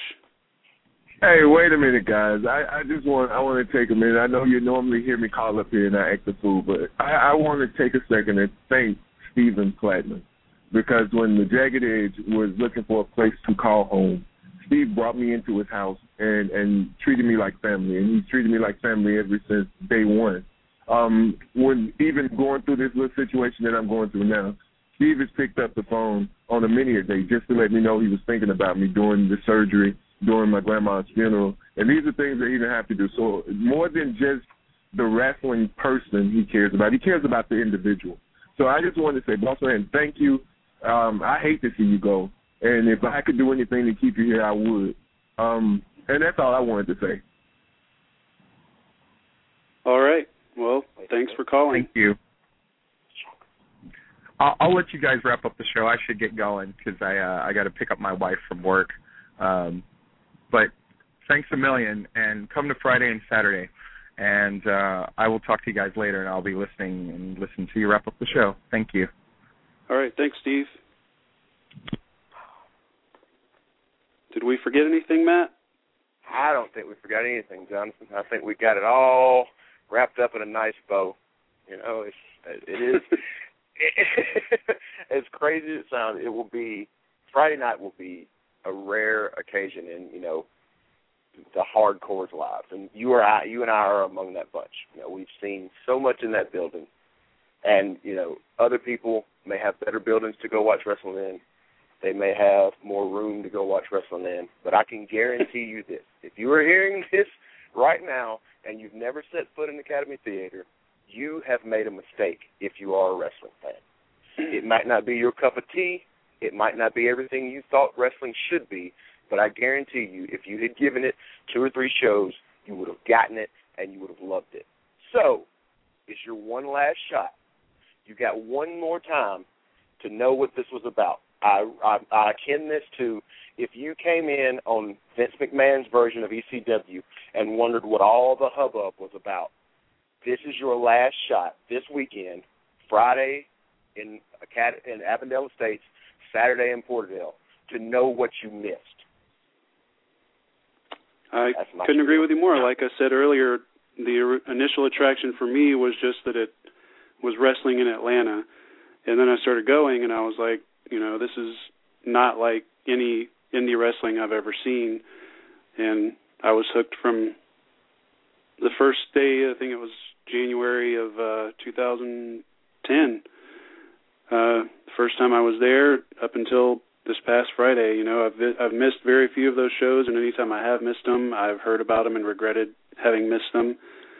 Speaker 7: Hey, wait a minute, guys. I, I just want I want to take a minute. I know you normally hear me call up here and I act the fool, but I, I want to take a second and thank Stephen Plattman, because when the Jagged Edge was looking for a place to call home, Steve brought me into his house and, and treated me like family, and he's treated me like family ever since day one. Um, when even going through this little situation that I'm going through now, Steve has picked up the phone on a many a day just to let me know he was thinking about me during the surgery, during my grandma's funeral. And these are things that he didn't have to do. So more than just the wrestling person he cares about, he cares about the individual. So I just wanted to say, Boss Man, thank you. Um, I hate to see you go. And if I could do anything to keep you here, I would. Um, and that's all I wanted to say.
Speaker 3: All right. Well, thanks for calling.
Speaker 5: Thank you. I'll, I'll let you guys wrap up the show. I should get going because I uh, I got to pick up my wife from work. Um, but thanks a million, and come to Friday and Saturday. And uh, I will talk to you guys later, and I'll be listening and listen to you wrap up the show. Thank you.
Speaker 3: All right. Thanks, Steve. Did we forget anything, Matt?
Speaker 4: I don't think we forgot anything, Jonathan. I think we got it all wrapped up in a nice bow. You know, it's, it is... As crazy as it sounds, it will be Friday night will be a rare occasion in you know the hardcore's lives, and you are I, you and I are among that bunch. You know, we've seen so much in that building, and you know other people may have better buildings to go watch wrestling in. They may have more room to go watch wrestling in, but I can guarantee you this: if you are hearing this right now and you've never set foot in Academy Theater, you have made a mistake if you are a wrestling fan. It might not be your cup of tea. It might not be everything you thought wrestling should be, but I guarantee you if you had given it two or three shows, you would have gotten it and you would have loved it. So, it's your one last shot. You got one more time to know what this was about. I, I, I akin this to if you came in on Vince McMahon's version of E C W and wondered what all the hubbub was about. This is your last shot this weekend, Friday in, in Avondale Estates, Saturday in Porterdale, to know what you missed.
Speaker 3: I couldn't agree with you more. Like I said earlier, the initial attraction for me was just that it was wrestling in Atlanta. And then I started going, and I was like, you know, this is not like any indie wrestling I've ever seen. And I was hooked from the first day, I think it was January of uh, two thousand ten. Uh, first time I was there up until this past Friday. You know, I've I've missed very few of those shows, and anytime I have missed them, I've heard about them and regretted having missed them.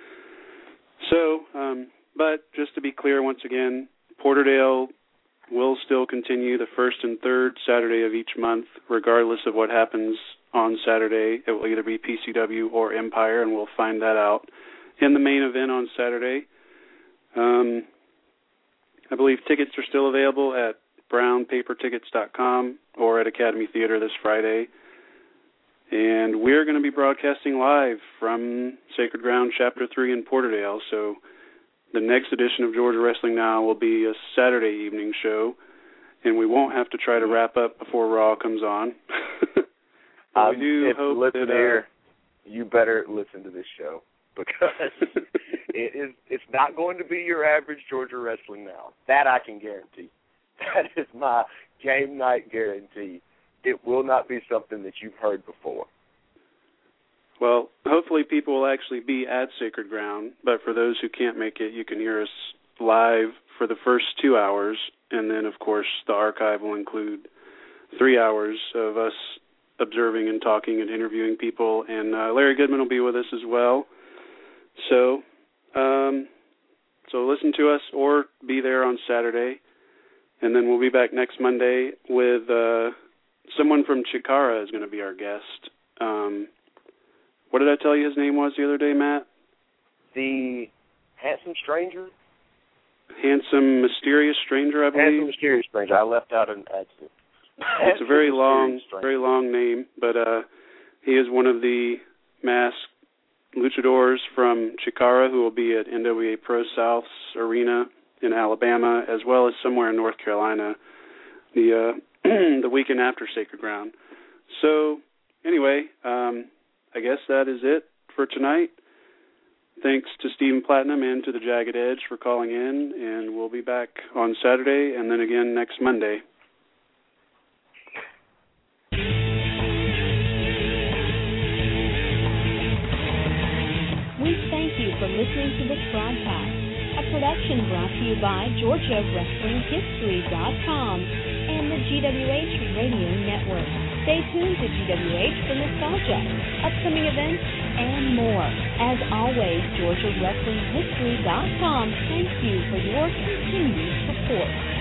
Speaker 3: So, um, but just to be clear once again, Porterdale will still continue the first and third Saturday of each month, regardless of what happens on Saturday. It will either be P C W or Empire, and we'll find that out in the main event on Saturday. Um, I believe tickets are still available at brown paper tickets dot com or at Academy Theater this Friday. And we're going to be broadcasting live from Sacred Ground Chapter three in Porterdale, so the next edition of Georgia Wrestling Now will be a Saturday evening show, and we won't have to try to wrap up before Raw comes on.
Speaker 4: um,
Speaker 3: we do
Speaker 4: if
Speaker 3: hope
Speaker 4: you listen
Speaker 3: that, uh,
Speaker 4: here, you better listen to this show, because it is, it's not going to be your average Georgia Wrestling Now. That I can guarantee. That is my game night guarantee. It will not be something that you've heard before.
Speaker 3: Well, hopefully people will actually be at Sacred Ground, but for those who can't make it, you can hear us live for the first two hours, and then, of course, the archive will include three hours of us observing and talking and interviewing people, and uh, Larry Goodman will be with us as well. So, um, so listen to us or be there on Saturday, and then we'll be back next Monday with uh, someone from Chikara is going to be our guest. Um, what did I tell you his name was the other day, Matt?
Speaker 4: The Handsome Stranger?
Speaker 3: Handsome Mysterious Stranger, I believe.
Speaker 4: Handsome Mysterious Stranger. I left out an accident.
Speaker 3: It's a very long, very long name, but uh, he is one of the masked luchadors from Chikara who will be at N W A Pro South's arena in Alabama, as well as somewhere in North Carolina, the uh, the weekend after Sacred Ground. So, anyway, um, I guess that is it for tonight. Thanks to Stephen Platinum and to the Jagged Edge for calling in, and we'll be back on Saturday and then again next Monday.
Speaker 2: We thank you for listening to this broadcast, a production brought to you by Georgia Wrestling History dot com and the G W H Radio Network. Stay tuned to G W H for nostalgia, upcoming events, and more. As always, Georgia Wrestling History dot com thanks you for your continued support.